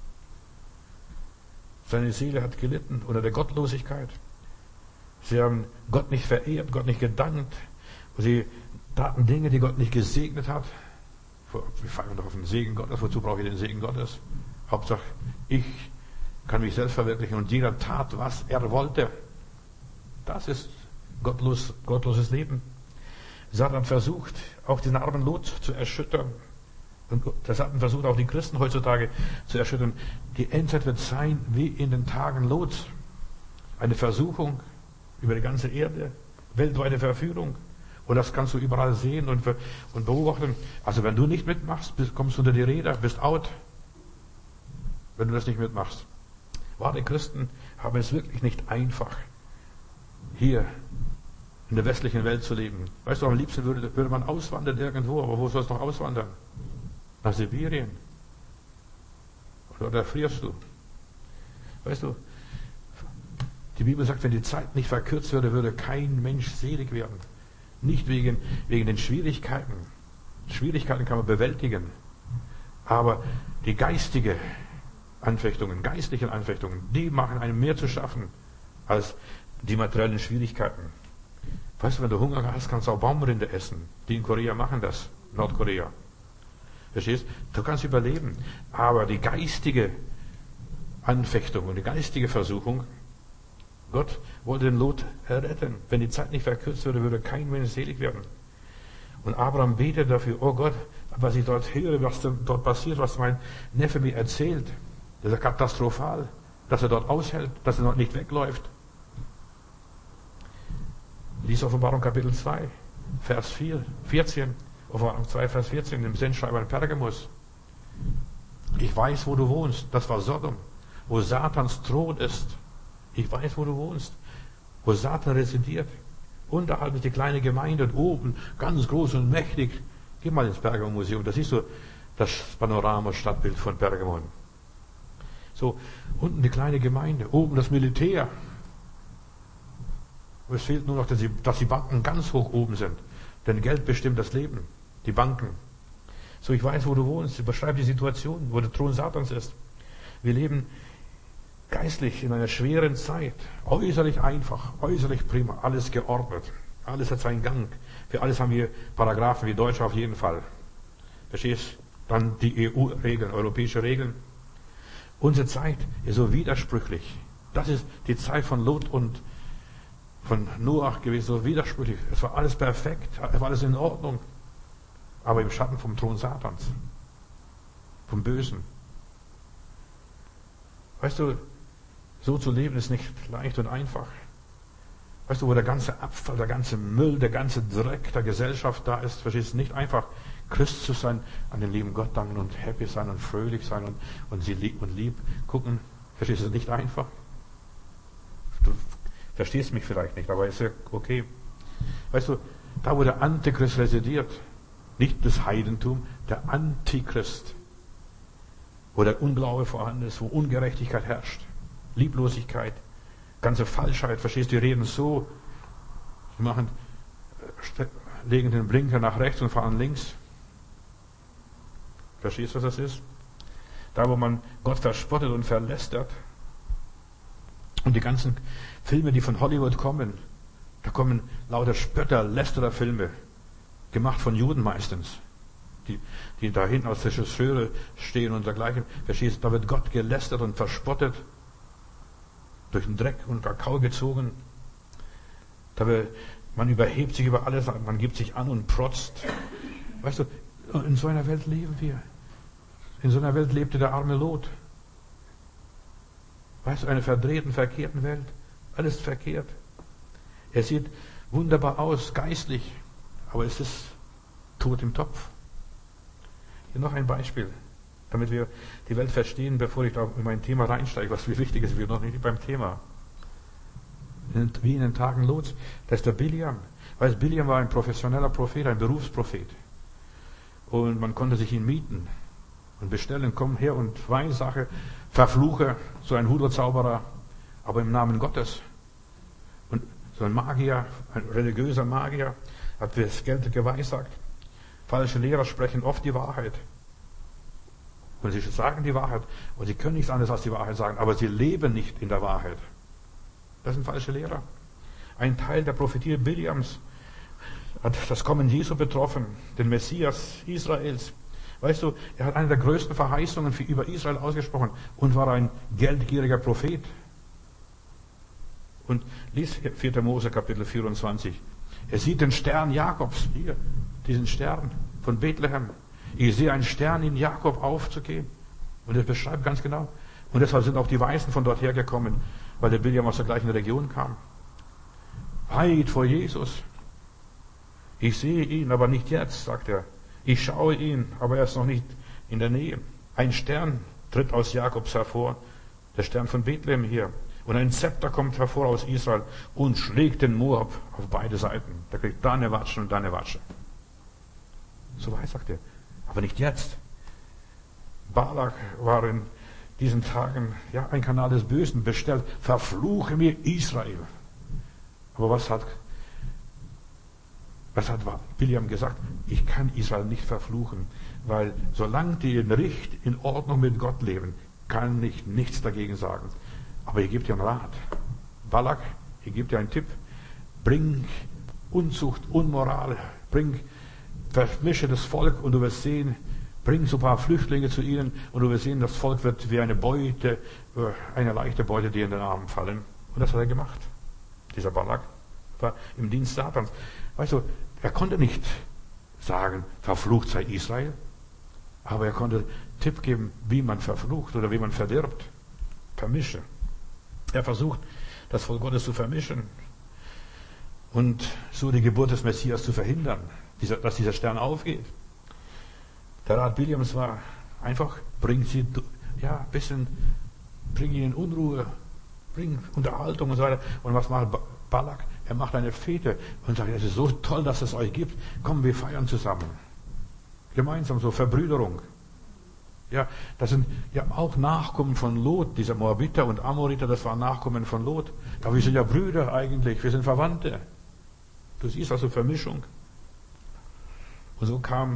Seine Seele hat gelitten unter der Gottlosigkeit. Sie haben Gott nicht verehrt, Gott nicht gedankt. Sie taten Dinge, die Gott nicht gesegnet hat. Wir fallen doch auf den Segen Gottes. Wozu brauche ich den Segen Gottes? Hauptsache, ich kann mich selbst verwirklichen und jeder tat, was er wollte. Das ist gottloses Leben. Satan versucht, auch den armen Lot zu erschüttern. Und der Satan versucht auch die Christen heutzutage zu erschüttern. Die Endzeit wird sein wie in den Tagen Lots. Eine Versuchung über die ganze Erde, weltweite Verführung. Und das kannst du überall sehen und beobachten. Also wenn du nicht mitmachst, kommst du unter die Räder, bist out. Wenn du das nicht mitmachst. Wahre Christen haben es wirklich nicht einfach, hier in der westlichen Welt zu leben. Weißt du, am liebsten würde man auswandern irgendwo, aber wo sollst du noch auswandern? Nach Sibirien. Oder da frierst du. Weißt du, die Bibel sagt, wenn die Zeit nicht verkürzt würde, würde kein Mensch selig werden. Nicht wegen den Schwierigkeiten. Schwierigkeiten kann man bewältigen. Aber die geistlichen Anfechtungen, die machen einem mehr zu schaffen als die materiellen Schwierigkeiten. Weißt du, wenn du Hunger hast, kannst du auch Baumrinde essen. Die in Korea machen das. Nordkorea. Verstehst? Du kannst überleben. Aber die geistige Anfechtung und die geistige Versuchung, Gott wollte den Lot erretten. Wenn die Zeit nicht verkürzt würde, würde kein Mensch selig werden. Und Abraham betet dafür, oh Gott, was ich dort höre, was dort passiert, was mein Neffe mir erzählt, das ist katastrophal, dass er dort aushält, dass er dort nicht wegläuft. Lies Offenbarung Kapitel 2, Vers 14. Offenbarung 2, Vers 14, im Sendschreiber in Pergamus. Ich weiß, wo du wohnst. Das war Sodom, wo Satans Thron ist. Ich weiß, wo du wohnst, wo Satan residiert. Unterhalb ist die kleine Gemeinde und oben ganz groß und mächtig. Geh mal ins Pergamon-Museum, da siehst du das Panorama-Stadtbild von Pergamon. So, unten die kleine Gemeinde, oben das Militär. Und es fehlt nur noch, dass die Banken ganz hoch oben sind. Denn Geld bestimmt das Leben. Die Banken. So, ich weiß, wo du wohnst. Ich beschreibe die Situation, wo der Thron Satans ist. Wir leben geistlich in einer schweren Zeit. Äußerlich einfach, äußerlich prima, alles geordnet. Alles hat seinen Gang. Für alles haben wir Paragraphen, wie Deutsche auf jeden Fall. Verstehst? Dann die EU-Regeln, europäische Regeln. Unsere Zeit ist so widersprüchlich. Das ist die Zeit von Lot und von Noach gewesen, so widersprüchlich. Es war alles perfekt, es war alles in Ordnung. Aber im Schatten vom Thron Satans. Vom Bösen. Weißt du, so zu leben ist nicht leicht und einfach. Weißt du, wo der ganze Abfall, der ganze Müll, der ganze Dreck der Gesellschaft da ist, verstehst du, nicht einfach Christ zu sein, an den lieben Gott danken und happy sein und fröhlich sein und sie lieb gucken. Verstehst du, nicht einfach? Du verstehst mich vielleicht nicht, aber ist ja okay. Weißt du, da wo der Antichrist residiert, nicht das Heidentum, der Antichrist, wo der Unglaube vorhanden ist, wo Ungerechtigkeit herrscht, Lieblosigkeit, ganze Falschheit, verstehst du, die reden so, sie legen den Blinker nach rechts und fahren links. Verstehst du, was das ist? Da, wo man Gott verspottet und verlästert. Und die ganzen Filme, die von Hollywood kommen, da kommen lauter Spötter, Lästerer-Filme, gemacht von Juden meistens, die da hinten als Regisseure stehen und dergleichen. Verstehst du, da wird Gott gelästert und verspottet, durch den Dreck und Kakao gezogen. Man überhebt sich über alles, man gibt sich an und protzt. Weißt du, in so einer Welt leben wir. In so einer Welt lebte der arme Lot. Weißt du, einer verdrehten, verkehrten Welt. Alles verkehrt. Er sieht wunderbar aus, geistlich, aber es ist tot im Topf. Hier noch ein Beispiel, damit wir die Welt verstehen, bevor ich da in mein Thema reinsteige, was mir wichtig ist, wir noch nicht beim Thema. Wie in den Tagen Lots, das ist der Biliam. Weißt, Biliam war ein professioneller Prophet, ein Berufsprophet. Und man konnte sich ihn mieten und bestellen, komm her und Weissache, verfluche, so ein Hoodoo-Zauberer, aber im Namen Gottes. Und so ein Magier, ein religiöser Magier, hat das Geld geweissagt. Falsche Lehrer sprechen oft die Wahrheit. Und sie sagen die Wahrheit. Und sie können nichts anderes als die Wahrheit sagen, aber sie leben nicht in der Wahrheit. Das sind falsche Lehrer. Ein Teil der Prophetie Biliams hat das Kommen Jesu betroffen, den Messias Israels. Weißt du, er hat eine der größten Verheißungen über Israel ausgesprochen und war ein geldgieriger Prophet. Und lies 4. Mose Kapitel 24. Er sieht den Stern Jakobs, hier, diesen Stern von Bethlehem. Ich sehe einen Stern in Jakob aufzugehen. Und er beschreibt ganz genau. Und deshalb sind auch die Weißen von dort hergekommen, weil der Biliam aus der gleichen Region kam. Weit vor Jesus. Ich sehe ihn, aber nicht jetzt, sagt er. Ich schaue ihn, aber er ist noch nicht in der Nähe. Ein Stern tritt aus Jakobs hervor, der Stern von Bethlehem hier. Und ein Zepter kommt hervor aus Israel und schlägt den Moab auf beide Seiten. Da kriegt da eine Watsche und da eine Watsche. So weit, sagt er. Aber nicht jetzt. Balak war in diesen Tagen ein Kanal des Bösen bestellt. Verfluche mir Israel. Aber was hat Biliam gesagt? Ich kann Israel nicht verfluchen, weil solange die in Ordnung mit Gott leben, kann ich nichts dagegen sagen. Aber ich gebe dir einen Rat. Balak, ich gebe dir einen Tipp. Bring Unzucht, Unmoral, vermische das Volk und du wirst sehen, bring so ein paar Flüchtlinge zu ihnen und du wirst sehen, das Volk wird wie eine Beute, eine leichte Beute dir in den Arm fallen. Und das hat er gemacht. Dieser Balak war im Dienst Satans. Weißt du, er konnte nicht sagen, verflucht sei Israel, aber er konnte Tipp geben, wie man verflucht oder wie man verdirbt. Vermische. Er versucht, das Volk Gottes zu vermischen und so die Geburt des Messias zu verhindern, dass dieser Stern aufgeht. Der Rat Biliams war einfach, bring ihn in Unruhe, bring Unterhaltung und so weiter. Und was macht Balak? Er macht eine Fete und sagt, es ist so toll, dass es euch gibt. Komm, wir feiern zusammen. Gemeinsam, so Verbrüderung. Ja, das sind ja auch Nachkommen von Lot, dieser Moabiter und Amoriter, das waren Nachkommen von Lot. Aber wir sind ja Brüder eigentlich, wir sind Verwandte. Du siehst also Vermischung. Und so kam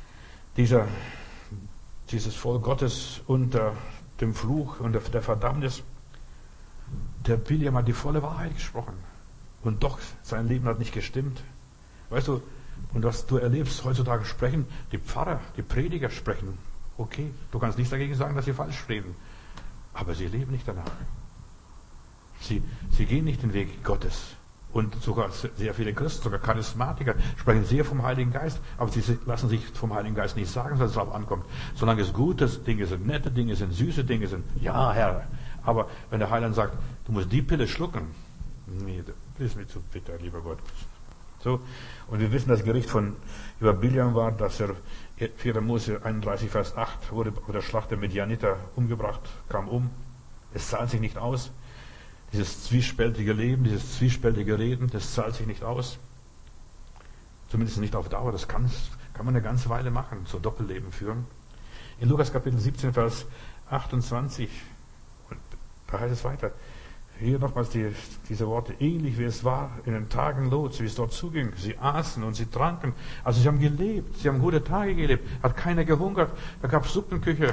dieses Volk Gottes unter dem Fluch und der Verdammnis. Der Biliam hat die volle Wahrheit gesprochen. Und doch, sein Leben hat nicht gestimmt. Weißt du, und was du erlebst, heutzutage sprechen, die Pfarrer, die Prediger sprechen. Okay, du kannst nichts dagegen sagen, dass sie falsch reden. Aber sie leben nicht danach. Sie gehen nicht den Weg Gottes. Und sogar sehr viele Christen, sogar Charismatiker, sprechen sehr vom Heiligen Geist, aber sie lassen sich vom Heiligen Geist nicht sagen, dass es darauf ankommt. Solange es gute Dinge sind, nette Dinge sind, süße Dinge sind, ja, Herr. Aber wenn der Heiland sagt, du musst die Pille schlucken, nee, das ist mir zu bitter, lieber Gott. So. Und wir wissen, das Gericht über Biliam war, dass er 4. Mose 31, Vers 8 wurde bei der Schlacht der Midianiter umgebracht, kam um. Es zahlt sich nicht aus. Dieses zwiespältige Leben, dieses zwiespältige Reden, das zahlt sich nicht aus. Zumindest nicht auf Dauer. Das kann man eine ganze Weile machen, so Doppelleben führen. In Lukas Kapitel 17, Vers 28, und da heißt es weiter, hier nochmals diese Worte, ähnlich wie es war in den Tagen Lots, wie es dort zuging. Sie aßen und sie tranken. Also sie haben gelebt, sie haben gute Tage gelebt, hat keiner gehungert, da gab es Suppenküche.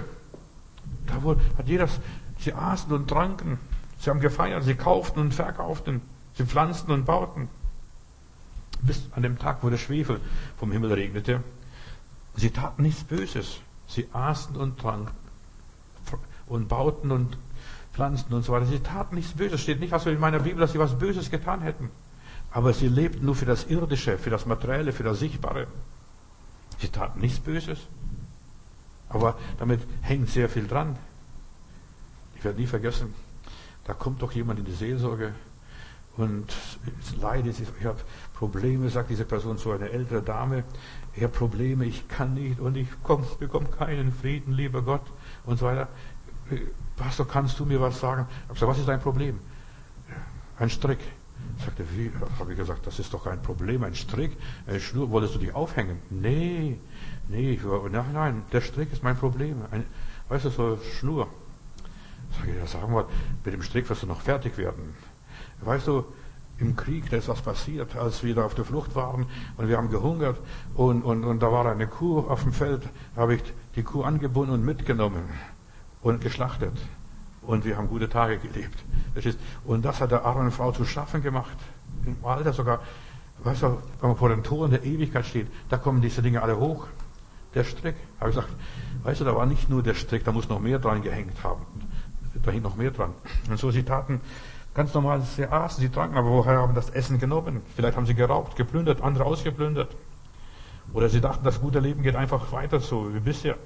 Sie aßen und tranken. Sie haben gefeiert, sie kauften und verkauften, sie pflanzten und bauten. Bis an dem Tag, wo der Schwefel vom Himmel regnete. Sie taten nichts Böses. Sie aßen und tranken und bauten und pflanzten und so weiter. Sie taten nichts Böses. Steht nicht also in meiner Bibel, dass sie was Böses getan hätten. Aber sie lebten nur für das Irdische, für das Materielle, für das Sichtbare. Sie taten nichts Böses. Aber damit hängt sehr viel dran. Ich werde nie vergessen, da kommt doch jemand in die Seelsorge und es leidet, ich habe Probleme, sagt diese Person zu einer älteren Dame, ich habe Probleme, ich kann nicht und ich bekomme keinen Frieden, lieber Gott und so weiter. Pastor, kannst du mir was sagen? Ich habe gesagt, was ist dein Problem? Ein Strick. Sagte, wie? Habe ich gesagt, das ist doch kein Problem, ein Strick, eine Schnur, wolltest du dich aufhängen? Nee, nein, der Strick ist mein Problem. Weißt du, so Schnur. Sag ich, ja, sag mal, mit dem Strick wirst du noch fertig werden. Weißt du, im Krieg, da ist was passiert, als wir da auf der Flucht waren und wir haben gehungert und da war eine Kuh auf dem Feld, da habe ich die Kuh angebunden und mitgenommen und geschlachtet. Und wir haben gute Tage gelebt. Und das hat der armen Frau zu schaffen gemacht. Im Alter sogar. Weißt du, wenn man vor den Toren der Ewigkeit steht, da kommen diese Dinge alle hoch. Der Strick. Habe ich gesagt, weißt du, da war nicht nur der Strick, da muss noch mehr dran gehängt haben. Da hing noch mehr dran. Und so, sie taten ganz normal, sie aßen, sie tranken, aber woher haben das Essen genommen? Vielleicht haben sie geraubt, geplündert, andere ausgeplündert. Oder sie dachten, das gute Leben geht einfach weiter so wie bisher.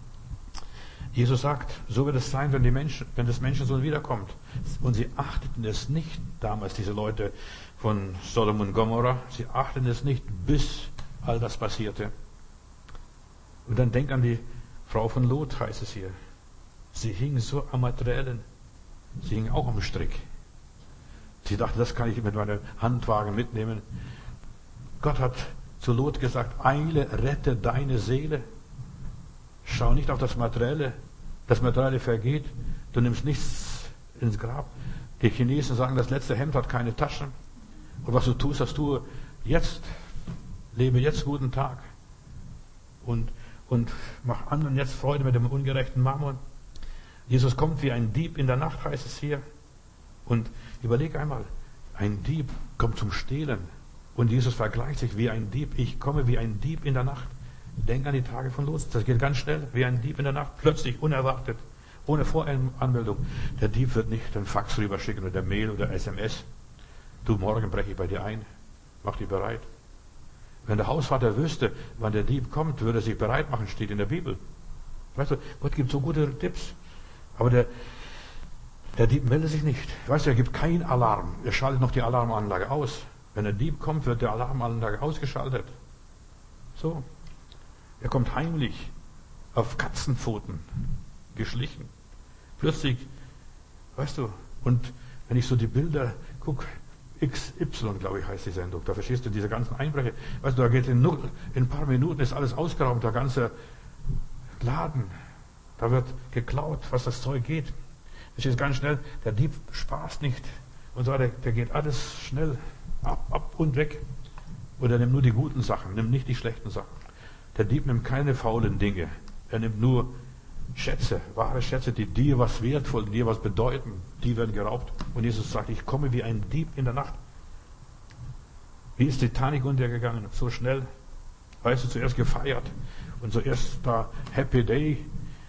Jesus sagt, so wird es sein, wenn das Menschensohn wiederkommt. Und sie achteten es nicht, damals diese Leute von Sodom und Gomorra, sie achteten es nicht, bis all das passierte. Und dann denk an die Frau von Lot, heißt es hier. Sie hing so am Materiellen. Sie hing auch am Strick. Sie dachte, das kann ich mit meinem Handwagen mitnehmen. Gott hat zu Lot gesagt, eile, rette deine Seele. Schau nicht auf das Materielle. Das Materielle vergeht. Du nimmst nichts ins Grab. Die Chinesen sagen, das letzte Hemd hat keine Taschen. Und was du tust, das tue jetzt. Lebe jetzt guten Tag. Und mach anderen jetzt Freude mit dem ungerechten Mammon. Jesus kommt wie ein Dieb in der Nacht, heißt es hier. Und überleg einmal, ein Dieb kommt zum Stehlen. Und Jesus vergleicht sich wie ein Dieb. Ich komme wie ein Dieb in der Nacht. Denk an die Tage von Lot. Das geht ganz schnell, wie ein Dieb in der Nacht. Plötzlich, unerwartet, ohne Voranmeldung. Der Dieb wird nicht den Fax rüberschicken oder Mail oder SMS. Du, morgen breche ich bei dir ein. Mach dich bereit. Wenn der Hausvater wüsste, wann der Dieb kommt, würde er sich bereit machen, steht in der Bibel. Weißt du, Gott gibt so gute Tipps. Aber der Dieb meldet sich nicht. Weißt du, er gibt keinen Alarm. Er schaltet noch die Alarmanlage aus. Wenn der Dieb kommt, wird die Alarmanlage ausgeschaltet. So. Er kommt heimlich, auf Katzenpfoten, geschlichen. Plötzlich, weißt du, und wenn ich so die Bilder gucke, XY, glaube ich, heißt die Sendung, da verstehst du diese ganzen Einbrecher. Weißt du, da geht in ein paar Minuten ist alles ausgeraubt, der ganze Laden. Da wird geklaut, was das Zeug geht. Das ist ganz schnell, der Dieb spaßt nicht. Und so weiter, der geht alles schnell ab und weg. Oder nimmt nur die guten Sachen, nimmt nicht die schlechten Sachen. Der Dieb nimmt keine faulen Dinge. Er nimmt nur Schätze, wahre Schätze, die dir was wertvoll, die dir was bedeuten, die werden geraubt. Und Jesus sagt, ich komme wie ein Dieb in der Nacht. Wie ist Titanic untergegangen? So schnell. Weißt du, zuerst gefeiert und zuerst da Happy Day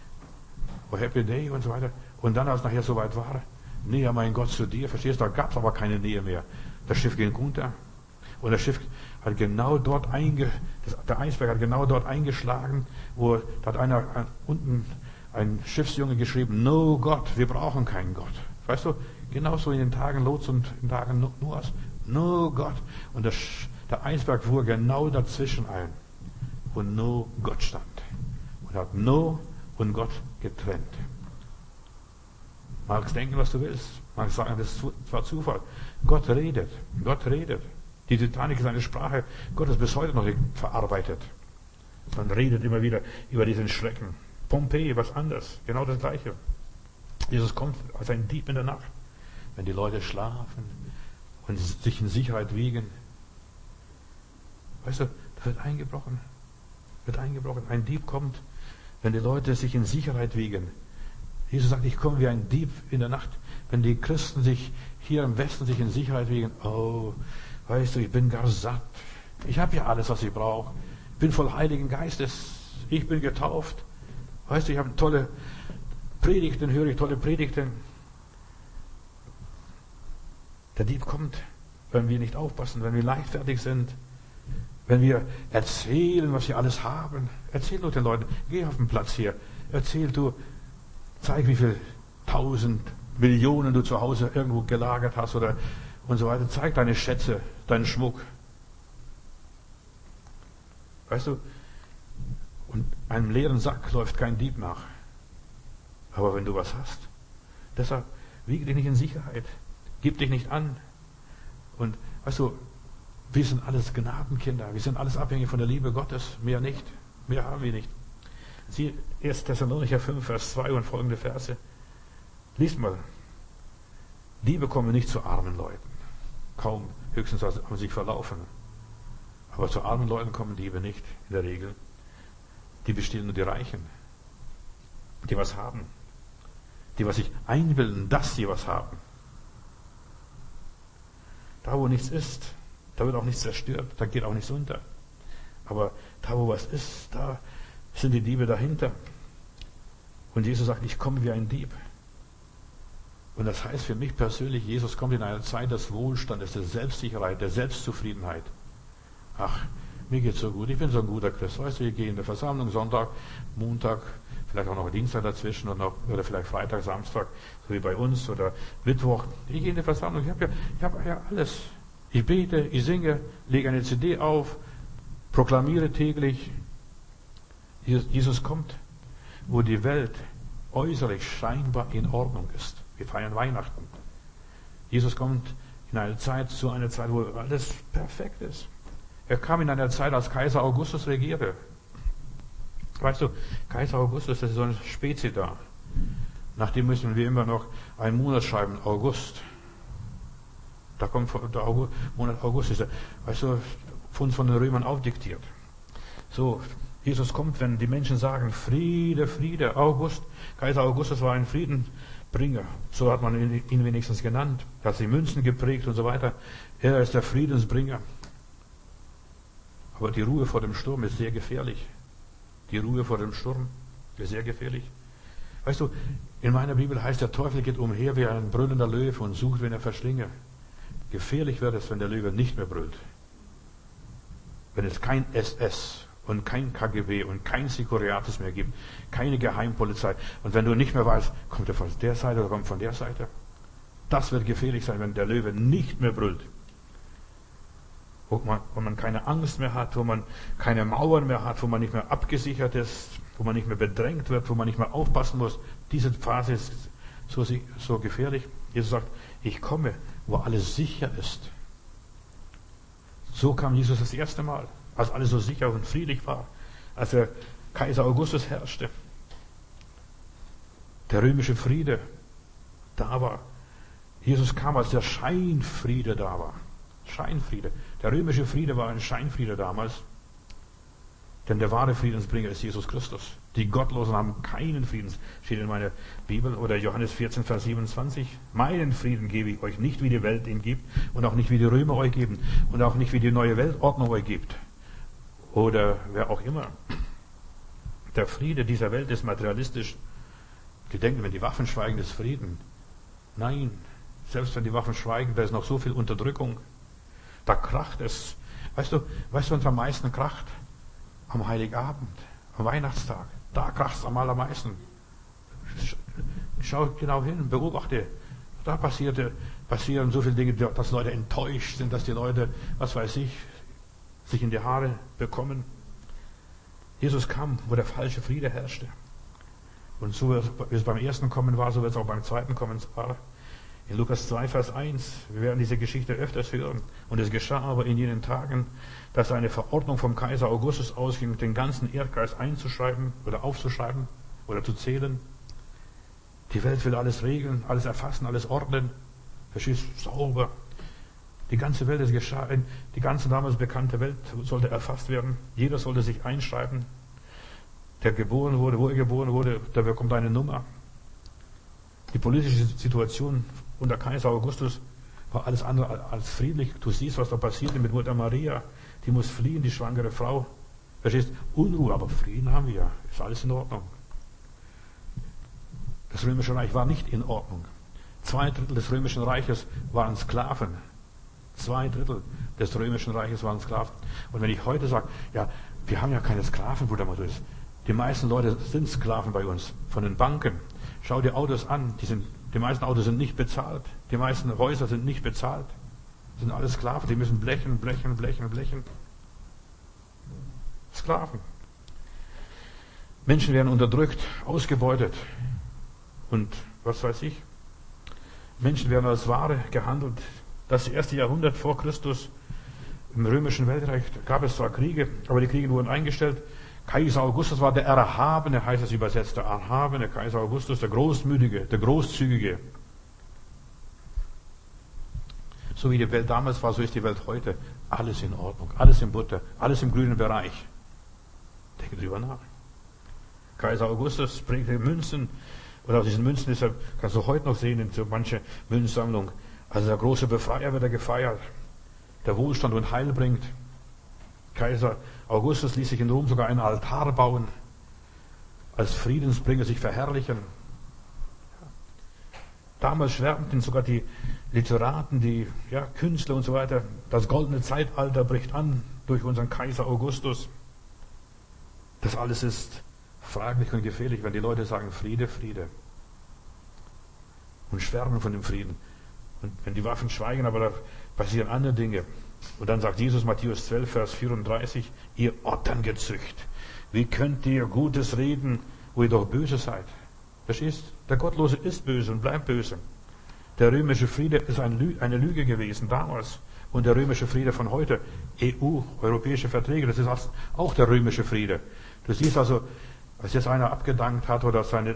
und so weiter. Und dann, als nachher soweit war, näher mein Gott zu dir, verstehst du, da gab es aber keine Nähe mehr. Das Schiff ging unter. Und das Schiff hat genau dort der Eisberg hat genau dort eingeschlagen, da hat einer unten, ein Schiffsjunge geschrieben, no Gott, wir brauchen keinen Gott. Weißt du, genauso in den Tagen Lots und in den Tagen Noahs, no Gott. Und der Eisberg fuhr genau dazwischen ein, wo no Gott stand. Und hat no und Gott getrennt. Magst denken, was du willst. Magst sagen, das war Zufall. Gott redet. Die Titanic ist eine Sprache Gottes bis heute noch nicht verarbeitet. Man redet immer wieder über diesen Schrecken. Pompeji, was anderes. Genau das Gleiche. Jesus kommt als ein Dieb in der Nacht. Wenn die Leute schlafen und sich in Sicherheit wiegen. Weißt du, da wird eingebrochen. Ein Dieb kommt, wenn die Leute sich in Sicherheit wiegen. Jesus sagt, ich komme wie ein Dieb in der Nacht. Wenn die Christen sich hier im Westen sich in Sicherheit wiegen, oh, weißt du, ich bin gar satt. Ich habe ja alles, was ich brauche. Ich bin voll Heiligen Geistes. Ich bin getauft. Weißt du, ich habe tolle Predigten, höre ich tolle Predigten. Der Dieb kommt, wenn wir nicht aufpassen, wenn wir leichtfertig sind, wenn wir erzählen, was wir alles haben. Erzähl doch den Leuten, geh auf den Platz hier. Erzähl du, zeig, wie viel 1000 Millionen du zu Hause irgendwo gelagert hast oder und so weiter. Zeig deine Schätze, deinen Schmuck. Weißt du, und einem leeren Sack läuft kein Dieb nach. Aber wenn du was hast, deshalb wiege dich nicht in Sicherheit. Gib dich nicht an. Und weißt du, wir sind alles Gnadenkinder. Wir sind alles abhängig von der Liebe Gottes. Mehr nicht. Mehr haben wir nicht. Sieh 1. Thessalonicher 5, Vers 2 und folgende Verse. Lies mal. Diebe kommen nicht zu armen Leuten. Kaum. Höchstens haben sie sich verlaufen. Aber zu armen Leuten kommen Diebe nicht, in der Regel. Die bestehlen nur die Reichen. Die was haben. Die was sich einbilden, dass sie was haben. Da, wo nichts ist, da wird auch nichts zerstört, da geht auch nichts unter. Aber da, wo was ist, da sind die Diebe dahinter. Und Jesus sagt, ich komme wie ein Dieb. Und das heißt für mich persönlich, Jesus kommt in einer Zeit des Wohlstandes, der Selbstsicherheit, der Selbstzufriedenheit. Ach, mir geht's so gut, ich bin so ein guter Christ. Weißt du, ich gehe in der Versammlung Sonntag, Montag, vielleicht auch noch Dienstag dazwischen oder vielleicht Freitag, Samstag, so wie bei uns, oder Mittwoch. Ich gehe in die Versammlung, ich habe ja alles. Ich bete, ich singe, lege eine CD auf, proklamiere täglich. Jesus kommt, wo die Welt äußerlich scheinbar in Ordnung ist. Wir feiern Weihnachten. Jesus kommt in eine Zeit, zu einer Zeit, wo alles perfekt ist. Er kam in einer Zeit, als Kaiser Augustus regierte. Weißt du, Kaiser Augustus, das ist so ein Spezi da. Nach dem müssen wir immer noch einen Monat schreiben, August. Da kommt der Monat August, ist der, weißt du, von den Römern aufdiktiert. So, Jesus kommt, wenn die Menschen sagen, Friede, Friede, August. Kaiser Augustus war ein Friedenbringer. So hat man ihn wenigstens genannt. Er hat die Münzen geprägt und so weiter. Er ist der Friedensbringer. Aber die Ruhe vor dem Sturm ist sehr gefährlich. Die Ruhe vor dem Sturm ist sehr gefährlich. Weißt du, in meiner Bibel heißt, der Teufel geht umher wie ein brüllender Löwe und sucht, wen er verschlinge. Gefährlich wird es, wenn der Löwe nicht mehr brüllt. Wenn es kein SS und kein KGB und kein Securiatis mehr gibt, keine Geheimpolizei. Und wenn du nicht mehr weißt, kommt er von der Seite oder kommt von der Seite. Das wird gefährlich sein, wenn der Löwe nicht mehr brüllt. Wo man keine Angst mehr hat, wo man keine Mauern mehr hat, wo man nicht mehr abgesichert ist, wo man nicht mehr bedrängt wird, wo man nicht mehr aufpassen muss. Diese Phase ist so gefährlich. Jesus sagt, ich komme, wo alles sicher ist. So kam Jesus das erste Mal, als alles so sicher und friedlich war, als der Kaiser Augustus herrschte. Der römische Friede da war. Jesus kam, als der Scheinfriede da war. Scheinfriede. Der römische Friede war ein Scheinfriede damals. Denn der wahre Friedensbringer ist Jesus Christus. Die Gottlosen haben keinen Frieden, steht in meiner Bibel. Oder Johannes 14, Vers 27. Meinen Frieden gebe ich euch, nicht wie die Welt ihn gibt und auch nicht wie die Römer euch geben und auch nicht wie die neue Weltordnung euch gibt. Oder wer auch immer. Der Friede dieser Welt ist materialistisch. Die denken, wenn die Waffen schweigen, ist Frieden. Nein, selbst wenn die Waffen schweigen, da ist noch so viel Unterdrückung. Da kracht es. Weißt du, was am meisten kracht? Am Heiligabend, am Weihnachtstag. Da kracht es am allermeisten. Schau genau hin, beobachte. Da passieren so viele Dinge, dass Leute enttäuscht sind, dass die Leute, was weiß ich, sich in die Haare bekommen. Jesus kam, wo der falsche Friede herrschte. Und so wie es beim ersten Kommen war, so wird es auch beim zweiten Kommen sein. In Lukas 2, Vers 1, wir werden diese Geschichte öfters hören. Und es geschah aber in jenen Tagen, dass eine Verordnung vom Kaiser Augustus ausging, den ganzen Erdkreis einzuschreiben oder aufzuschreiben oder zu zählen. Die Welt will alles regeln, alles erfassen, alles ordnen. Verstehst du? Sauber. Die ganze Welt ist geschah, die ganze damals bekannte Welt sollte erfasst werden. Jeder sollte sich einschreiben. Der geboren wurde, wo er geboren wurde, der bekommt eine Nummer. Die politische Situation unter Kaiser Augustus war alles andere als friedlich. Du siehst, was da passierte mit Mutter Maria. Die muss fliehen, die schwangere Frau. Verstehst? Unruhe, aber Frieden haben wir ja. Ist alles in Ordnung. Das Römische Reich war nicht in Ordnung. 2/3 des Römischen Reiches waren Sklaven. 2/3 des römischen Reiches waren Sklaven. Und wenn ich heute sage, ja, wir haben ja keine Sklaven, Bruder Matthäus. Die meisten Leute sind Sklaven bei uns, von den Banken. Schau dir Autos an, die meisten Autos sind nicht bezahlt. Die meisten Häuser sind nicht bezahlt. Das sind alles Sklaven, die müssen blechen. Sklaven. Menschen werden unterdrückt, ausgebeutet. Und was weiß ich? Menschen werden als Ware gehandelt. Das erste Jahrhundert vor Christus im römischen Weltreich gab es zwar Kriege, aber die Kriege wurden eingestellt. Kaiser Augustus war der Erhabene, heißt es übersetzt, der Erhabene Kaiser Augustus, der Großmütige, der Großzügige. So wie die Welt damals war, so ist die Welt heute. Alles in Ordnung, alles in Butter, alles im grünen Bereich. Denke drüber nach. Kaiser Augustus prägte Münzen, und auf diesen Münzen kannst du heute noch sehen, in so manche Münzsammlung. Also der große Befreier wird er gefeiert, der Wohlstand und Heil bringt. Kaiser Augustus ließ sich in Rom sogar einen Altar bauen, als Friedensbringer sich verherrlichen. Damals schwärmten sogar die Literaten, die Künstler und so weiter. Das goldene Zeitalter bricht an durch unseren Kaiser Augustus. Das alles ist fraglich und gefährlich, wenn die Leute sagen Friede, Friede. Und schwärmen von dem Frieden. Und wenn die Waffen schweigen, aber da passieren andere Dinge. Und dann sagt Jesus, Matthäus 12, Vers 34, ihr Otterngezücht, wie könnt ihr Gutes reden, wo ihr doch böse seid? Verstehst? Der Gottlose ist böse und bleibt böse. Der römische Friede ist eine Lüge gewesen damals. Und der römische Friede von heute, EU, europäische Verträge, das ist auch der römische Friede. Du siehst also, als jetzt einer abgedankt hat oder seine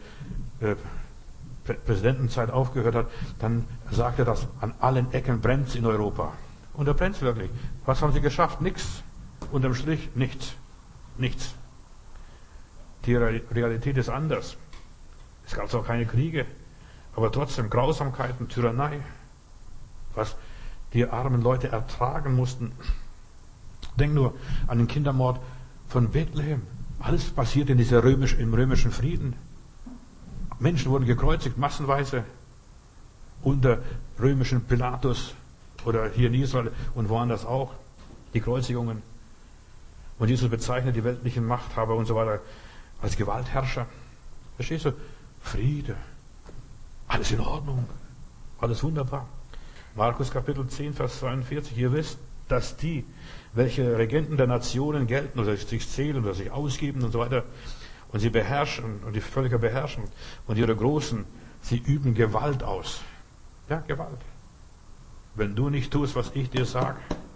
Präsidentenzeit aufgehört hat, dann sagt er, dass an allen Ecken brennt in Europa. Und da brennt es wirklich. Was haben sie geschafft? Nichts. Unterm Strich nichts. Nichts. Die Realität ist anders. Es gab zwar keine Kriege, aber trotzdem Grausamkeiten, Tyrannei, was die armen Leute ertragen mussten. Denk nur an den Kindermord von Bethlehem. Alles passiert im römischen Frieden. Menschen wurden gekreuzigt, massenweise, unter römischen Pilatus oder hier in Israel und woanders auch, die Kreuzigungen. Und Jesus bezeichnet die weltlichen Machthaber und so weiter als Gewaltherrscher. Verstehst du? Friede. Alles in Ordnung. Alles wunderbar. Markus Kapitel 10, Vers 42. Ihr wisst, dass die, welche Regenten der Nationen gelten oder sich zählen oder sich ausgeben und so weiter, und sie beherrschen und die Völker beherrschen und ihre Großen, sie üben Gewalt aus. Ja, Gewalt. Wenn du nicht tust, was ich dir sage,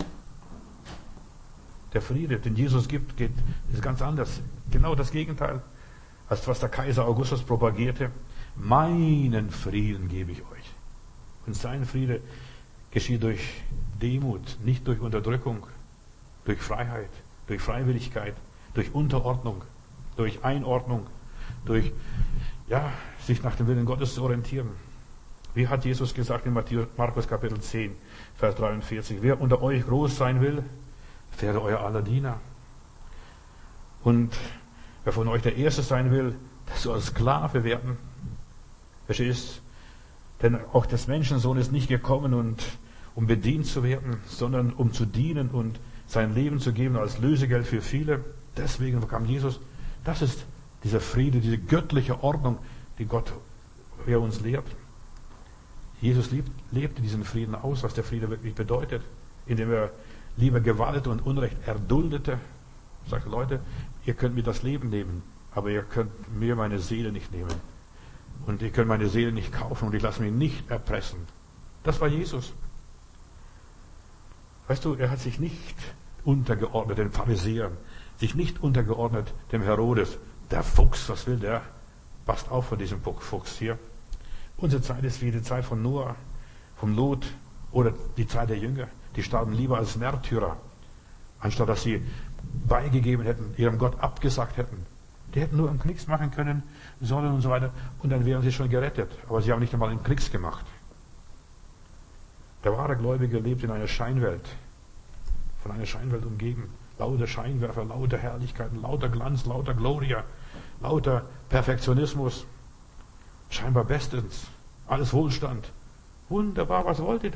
der Friede, den Jesus gibt, ist ganz anders. Genau das Gegenteil, als was der Kaiser Augustus propagierte. Meinen Frieden gebe ich euch. Und sein Friede geschieht durch Demut, nicht durch Unterdrückung, durch Freiheit, durch Freiwilligkeit, durch Unterordnung, durch Einordnung, durch sich nach dem Willen Gottes zu orientieren. Wie hat Jesus gesagt in Markus Kapitel 10, Vers 43, wer unter euch groß sein will, werde euer aller Diener. Und wer von euch der Erste sein will, der soll Sklave werden. Verstehst? Denn auch des Menschensohn ist nicht gekommen, um bedient zu werden, sondern um zu dienen und sein Leben zu geben als Lösegeld für viele. Deswegen kam Jesus. Das ist dieser Friede, diese göttliche Ordnung, die Gott uns lehrt. Jesus lebte diesen Frieden aus, was der Friede wirklich bedeutet, indem er lieber Gewalt und Unrecht erduldete. Er sagte, Leute, ihr könnt mir das Leben nehmen, aber ihr könnt mir meine Seele nicht nehmen. Und ihr könnt meine Seele nicht kaufen und ich lasse mich nicht erpressen. Das war Jesus. Weißt du, er hat sich nicht untergeordnet den Pharisäern, sich nicht untergeordnet dem Herodes. Der Fuchs, was will der? Passt auf vor diesem Fuchs hier. Unsere Zeit ist wie die Zeit von Noah, vom Lot oder die Zeit der Jünger. Die starben lieber als Märtyrer, anstatt dass sie beigegeben hätten, ihrem Gott abgesagt hätten. Die hätten nur einen Knicks machen können sollen und so weiter und dann wären sie schon gerettet. Aber sie haben nicht einmal einen Knicks gemacht. Der wahre Gläubige lebt in einer Scheinwelt, von einer Scheinwelt umgeben. Lauter Scheinwerfer, lauter Herrlichkeiten, lauter Glanz, lauter Gloria, lauter Perfektionismus. Scheinbar bestens. Alles Wohlstand. Wunderbar, was wollt ihr denn?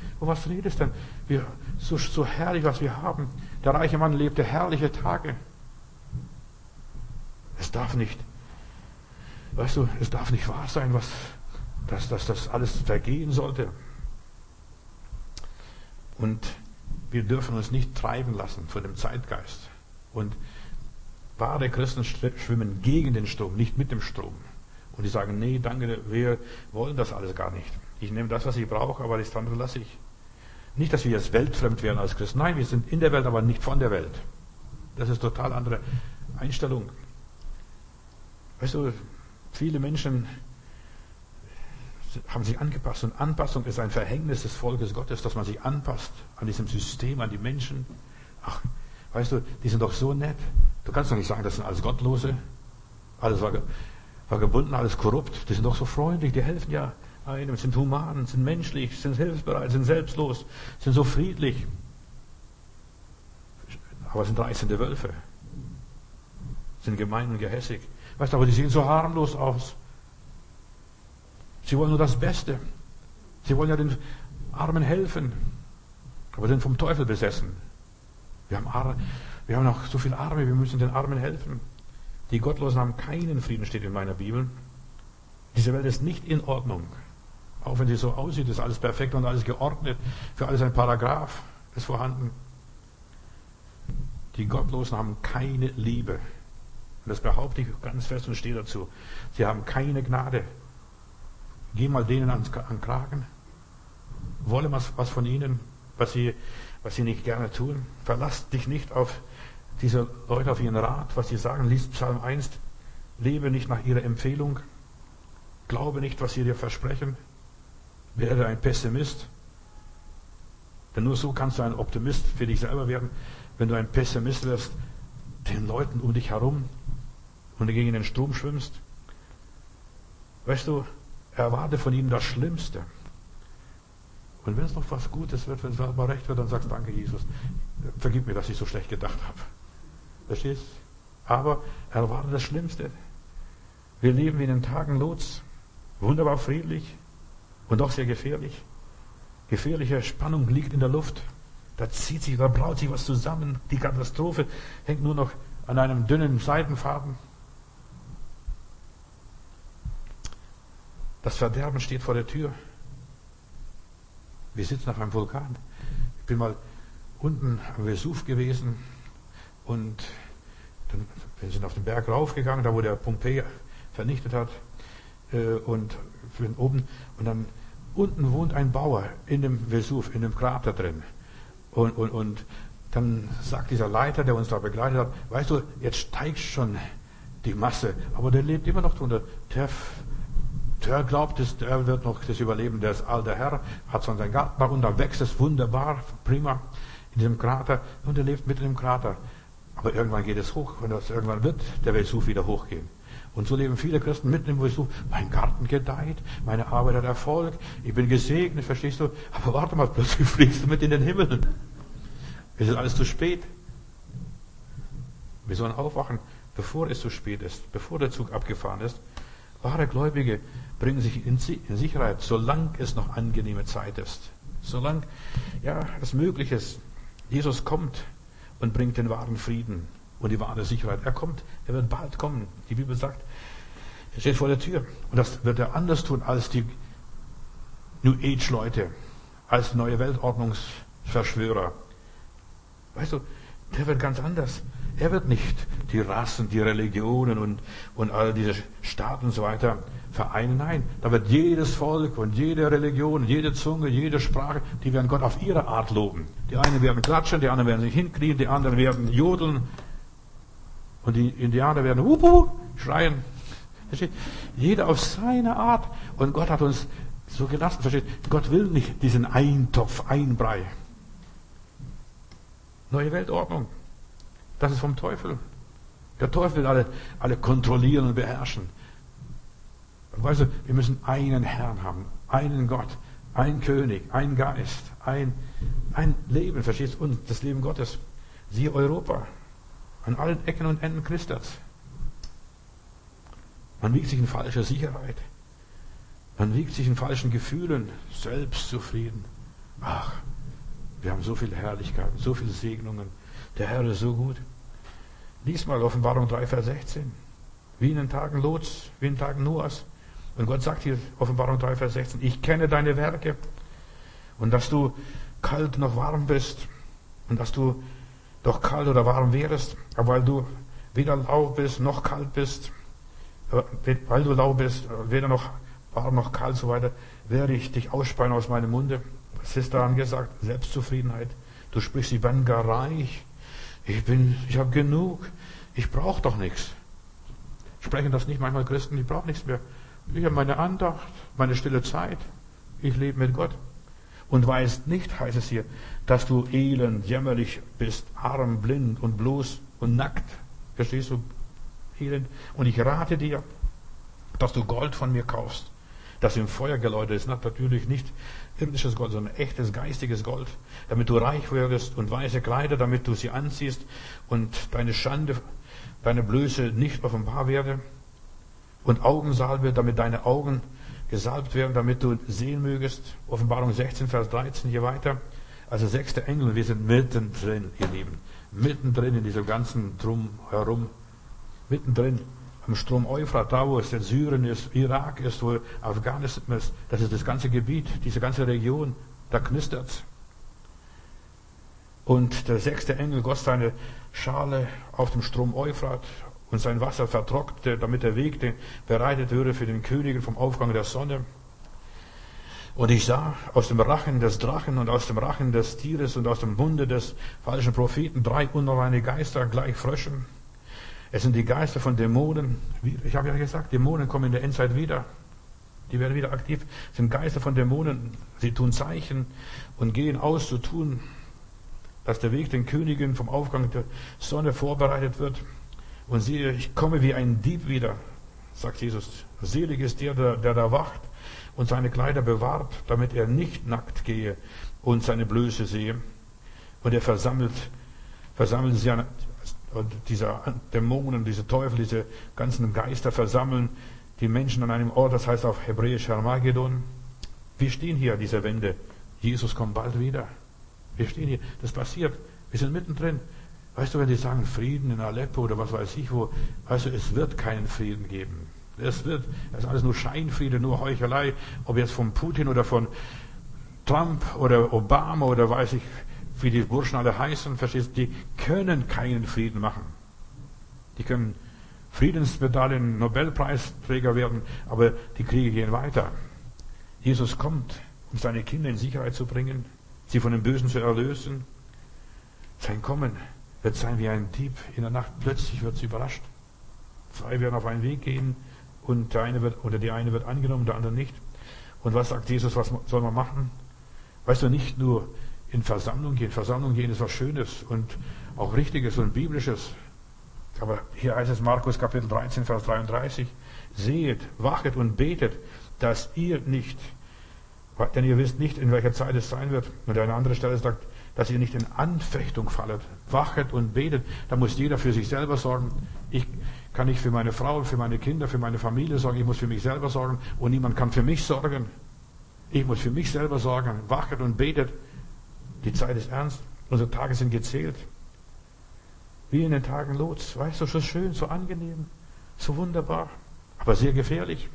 Von was redest du denn? So herrlich, was wir haben. Der reiche Mann lebte herrliche Tage. Es darf nicht, weißt du, es darf nicht wahr sein, dass das alles vergehen sollte. Und wir dürfen uns nicht treiben lassen von dem Zeitgeist. Und wahre Christen schwimmen gegen den Strom, nicht mit dem Strom. Und die sagen, nee, danke, wir wollen das alles gar nicht. Ich nehme das, was ich brauche, aber das andere lasse ich. Nicht, dass wir jetzt weltfremd werden als Christen. Nein, wir sind in der Welt, aber nicht von der Welt. Das ist total andere Einstellung. Weißt du, viele Menschen haben sich angepasst. Und Anpassung ist ein Verhängnis des Volkes Gottes, dass man sich anpasst an diesem System, an die Menschen. Ach, weißt du, die sind doch so nett. Du kannst doch nicht sagen, das sind alles Gottlose, alles Vagabunden, alles korrupt. Die sind doch so freundlich, die helfen ja einem, sind human, sind menschlich, sind hilfsbereit, sind selbstlos, sind so friedlich. Aber sind reißende Wölfe, sind gemein und gehässig. Weißt du, aber die sehen so harmlos aus. Sie wollen nur das Beste. Sie wollen ja den Armen helfen, aber sind vom Teufel besessen. Wir haben noch so viele Arme, wir müssen den Armen helfen. Die Gottlosen haben keinen Frieden, steht in meiner Bibel. Diese Welt ist nicht in Ordnung. Auch wenn sie so aussieht, ist alles perfekt und alles geordnet. Für alles ein Paragraph ist vorhanden. Die Gottlosen haben keine Liebe. Und das behaupte ich ganz fest und stehe dazu. Sie haben keine Gnade. Geh mal denen an den Kragen. Wolle was von ihnen, was sie nicht gerne tun. Verlass dich nicht auf diese Leute, auf ihren Rat, was sie sagen. Lies Psalm 1. Lebe nicht nach ihrer Empfehlung. Glaube nicht, was sie dir versprechen. Werde ein Pessimist. Denn nur so kannst du ein Optimist für dich selber werden. Wenn du ein Pessimist wirst, den Leuten um dich herum und gegen den Strom schwimmst. Weißt du, erwarte von ihnen das Schlimmste. Und wenn es noch was Gutes wird, wenn es mal recht wird, dann sagst du, danke Jesus, vergib mir, dass ich so schlecht gedacht habe. Verstehst? Aber erwarte das Schlimmste. Wir leben wie in den Tagen Lots. Wunderbar friedlich und doch sehr gefährlich. Gefährliche Spannung liegt in der Luft. Da braut sich was zusammen. Die Katastrophe hängt nur noch an einem dünnen Seidenfaden. Das Verderben steht vor der Tür. Wir sitzen auf einem Vulkan. Ich bin mal unten am Vesuv gewesen und wir sind auf den Berg raufgegangen, da wo der Pompeji vernichtet hat, und oben, und dann unten wohnt ein Bauer in dem Vesuv, in dem Krater drin. Und dann sagt dieser Leiter, der uns da begleitet hat, weißt du, jetzt steigt schon die Masse, aber der lebt immer noch drunter. Der glaubt, er wird noch das überleben. Der ist alter Herr, hat so seinen Garten da und da wächst es wunderbar, prima in diesem Krater und er lebt mitten im Krater. Aber irgendwann geht es hoch und irgendwann wird der Vesuv wieder hochgehen. Und so leben viele Christen mitten im Vesuv. Mein Garten gedeiht, meine Arbeit hat Erfolg, ich bin gesegnet, verstehst du? Aber warte mal, plötzlich fliegst du mit in den Himmel. Es ist alles zu spät. Wir sollen aufwachen, bevor es zu spät ist, bevor der Zug abgefahren ist. Wahre Gläubige bringen sich in Sicherheit, solange es noch angenehme Zeit ist. Solange es möglich ist. Jesus kommt und bringt den wahren Frieden und die wahre Sicherheit. Er kommt, er wird bald kommen. Die Bibel sagt, er steht vor der Tür. Und das wird er anders tun als die New Age Leute, als neue Weltordnungsverschwörer. Weißt du, der wird ganz anders. Er wird nicht die Rassen, die Religionen und all diese Staaten und so weiter vereinen. Nein, da wird jedes Volk und jede Religion, jede Zunge, jede Sprache, die werden Gott auf ihre Art loben. Die einen werden klatschen, die anderen werden sich hinknien, die anderen werden jodeln und die Indianer werden Wupu schreien. Versteht? Jeder auf seine Art. Und Gott hat uns so gelassen. Versteht? Gott will nicht diesen Eintopf, Einbrei. Neue Weltordnung. Das ist vom Teufel. Der Teufel will alle kontrollieren und beherrschen. Weißt du, wir müssen einen Herrn haben, einen Gott, einen König, einen Geist, ein Leben, verstehst du? Und das Leben Gottes. Siehe Europa. An allen Ecken und Enden Christus. Man wiegt sich in falscher Sicherheit. Man wiegt sich in falschen Gefühlen, selbstzufrieden. Ach, wir haben so viele Herrlichkeiten, so viele Segnungen. Der Herr ist so gut. Lies mal Offenbarung 3, Vers 16. Wie in den Tagen Lots, wie in den Tagen Noahs. Und Gott sagt hier, Offenbarung 3, Vers 16, ich kenne deine Werke und dass du kalt noch warm bist und dass du doch kalt oder warm wärest, aber weil du weder lau bist noch kalt bist, weil du lau bist, weder noch warm noch kalt, so weiter, werde ich dich ausspeien aus meinem Munde. Was ist daran gesagt? Selbstzufriedenheit. Du sprichst, ich bin gar reich, ich habe genug, ich brauche doch nichts. Sprechen das nicht manchmal Christen, ich brauche nichts mehr. Ich habe meine Andacht, meine stille Zeit. Ich lebe mit Gott. Und weißt nicht, heißt es hier, dass du elend, jämmerlich bist, arm, blind und bloß und nackt. Verstehst du? Elend. Und ich rate dir, dass du Gold von mir kaufst, das im Feuer geläutert ist. Natürlich nicht irdisches Gold, sondern echtes, geistiges Gold, damit du reich werdest und weiße Kleider, damit du sie anziehst und deine Schande, deine Blöße nicht offenbar werde. Und Augensalbe, damit deine Augen gesalbt werden, damit du sehen mögest. Offenbarung 16, Vers 13, hier weiter. Also 6. Engel, wir sind mittendrin, ihr Lieben. Mittendrin in diesem ganzen Drumherum. Mittendrin am Strom Euphrat, da wo es in Syrien ist, Irak ist, wo Afghanistan ist. Das ist das ganze Gebiet, diese ganze Region. Da knistert's. Und der 6. Engel goss seine Schale auf dem Strom Euphrat und sein Wasser vertrocknete, damit der Weg bereitet würde für den König vom Aufgang der Sonne. Und ich sah aus dem Rachen des Drachen und aus dem Rachen des Tieres und aus dem Munde des falschen Propheten 3 unreine Geister gleich Fröschen. Es sind die Geister von Dämonen. Ich habe ja gesagt, Dämonen kommen in der Endzeit wieder. Die werden wieder aktiv. Es sind Geister von Dämonen. Sie tun Zeichen und gehen aus zu tun, dass der Weg den Königen vom Aufgang der Sonne vorbereitet wird. Und siehe, ich komme wie ein Dieb wieder, sagt Jesus. Selig ist der da wacht und seine Kleider bewahrt, damit er nicht nackt gehe und seine Blöße sehe. Und er versammeln sie an, und diese Dämonen, diese Teufel, diese ganzen Geister versammeln die Menschen an einem Ort, das heißt auf Hebräisch Armageddon. Wir stehen hier an dieser Wende. Jesus kommt bald wieder. Wir stehen hier. Das passiert. Wir sind mittendrin. Weißt du, wenn die sagen Frieden in Aleppo oder was weiß ich wo, weißt du, es wird keinen Frieden geben. Es ist alles nur Scheinfriede, nur Heuchelei. Ob jetzt von Putin oder von Trump oder Obama oder weiß ich, wie die Burschen alle heißen, verstehst du, die können keinen Frieden machen. Die können Friedensmedaillen, Nobelpreisträger werden, aber die Kriege gehen weiter. Jesus kommt, um seine Kinder in Sicherheit zu bringen, sie von dem Bösen zu erlösen. Sein Kommen wird sein wie ein Dieb in der Nacht. Plötzlich wird sie überrascht. 2 werden auf einen Weg gehen und die eine wird angenommen, der andere nicht. Und was sagt Jesus, was soll man machen? Weißt du, nicht nur in Versammlung gehen. Versammlung gehen ist was Schönes und auch Richtiges und Biblisches. Aber hier heißt es Markus Kapitel 13, Vers 33. Sehet, wachet und betet, dass ihr nicht, denn ihr wisst nicht, in welcher Zeit es sein wird. Und an einer anderen Stelle sagt, dass ihr nicht in Anfechtung fallet. Wachet und betet. Da muss jeder für sich selber sorgen. Ich kann nicht für meine Frau, für meine Kinder, für meine Familie sorgen. Ich muss für mich selber sorgen. Und niemand kann für mich sorgen. Ich muss für mich selber sorgen. Wachet und betet. Die Zeit ist ernst. Unsere Tage sind gezählt. Wie in den Tagen Lots. Weißt du, so schön, so angenehm, so wunderbar. Aber sehr gefährlich.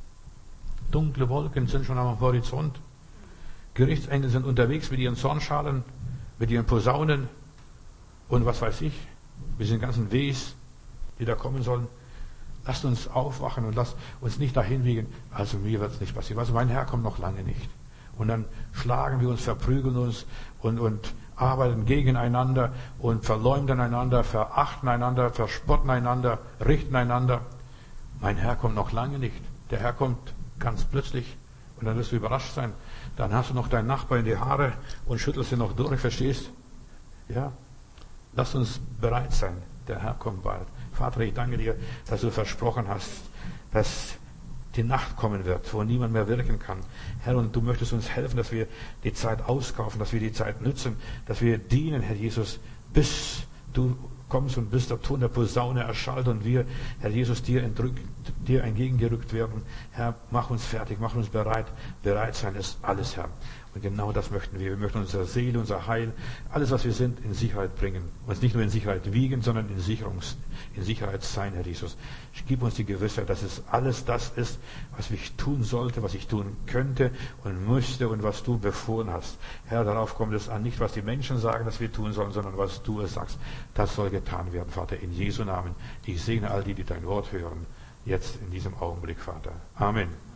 Dunkle Wolken sind schon am Horizont. Gerichtsengel sind unterwegs mit ihren Zornschalen, mit ihren Posaunen und was weiß ich, mit den ganzen Wehs, die da kommen sollen. Lasst uns aufwachen und lasst uns nicht dahin wiegen. Also mir wird es nicht passieren. Also mein Herr kommt noch lange nicht. Und dann schlagen wir uns, verprügeln uns und arbeiten gegeneinander und verleumden einander, verachten einander, verspotten einander, richten einander. Mein Herr kommt noch lange nicht. Der Herr kommt ganz plötzlich und dann wirst du überrascht sein. Dann hast du noch deinen Nachbar in die Haare und schüttelst ihn noch durch, verstehst? Ja? Lass uns bereit sein. Der Herr kommt bald. Vater, ich danke dir, dass du versprochen hast, dass die Nacht kommen wird, wo niemand mehr wirken kann. Herr, und du möchtest uns helfen, dass wir die Zeit auskaufen, dass wir die Zeit nützen, dass wir dienen, Herr Jesus, bis du kommst und bis der Ton der Posaune erschallt und wir, Herr Jesus, dir entgegengerückt werden. Herr, mach uns fertig, mach uns bereit. Bereit sein ist alles, Herr. Und genau das möchten wir. Wir möchten unsere Seele, unser Heil, alles, was wir sind, in Sicherheit bringen. Uns nicht nur in Sicherheit wiegen, sondern in Sicherheit sein, Herr Jesus. Gib uns die Gewissheit, dass es alles das ist, was ich tun sollte, was ich tun könnte und müsste und was du befohlen hast. Herr, darauf kommt es an, nicht was die Menschen sagen, dass wir tun sollen, sondern was du es sagst. Das soll getan werden, Vater, in Jesu Namen. Ich segne all die, die dein Wort hören, jetzt in diesem Augenblick, Vater. Amen.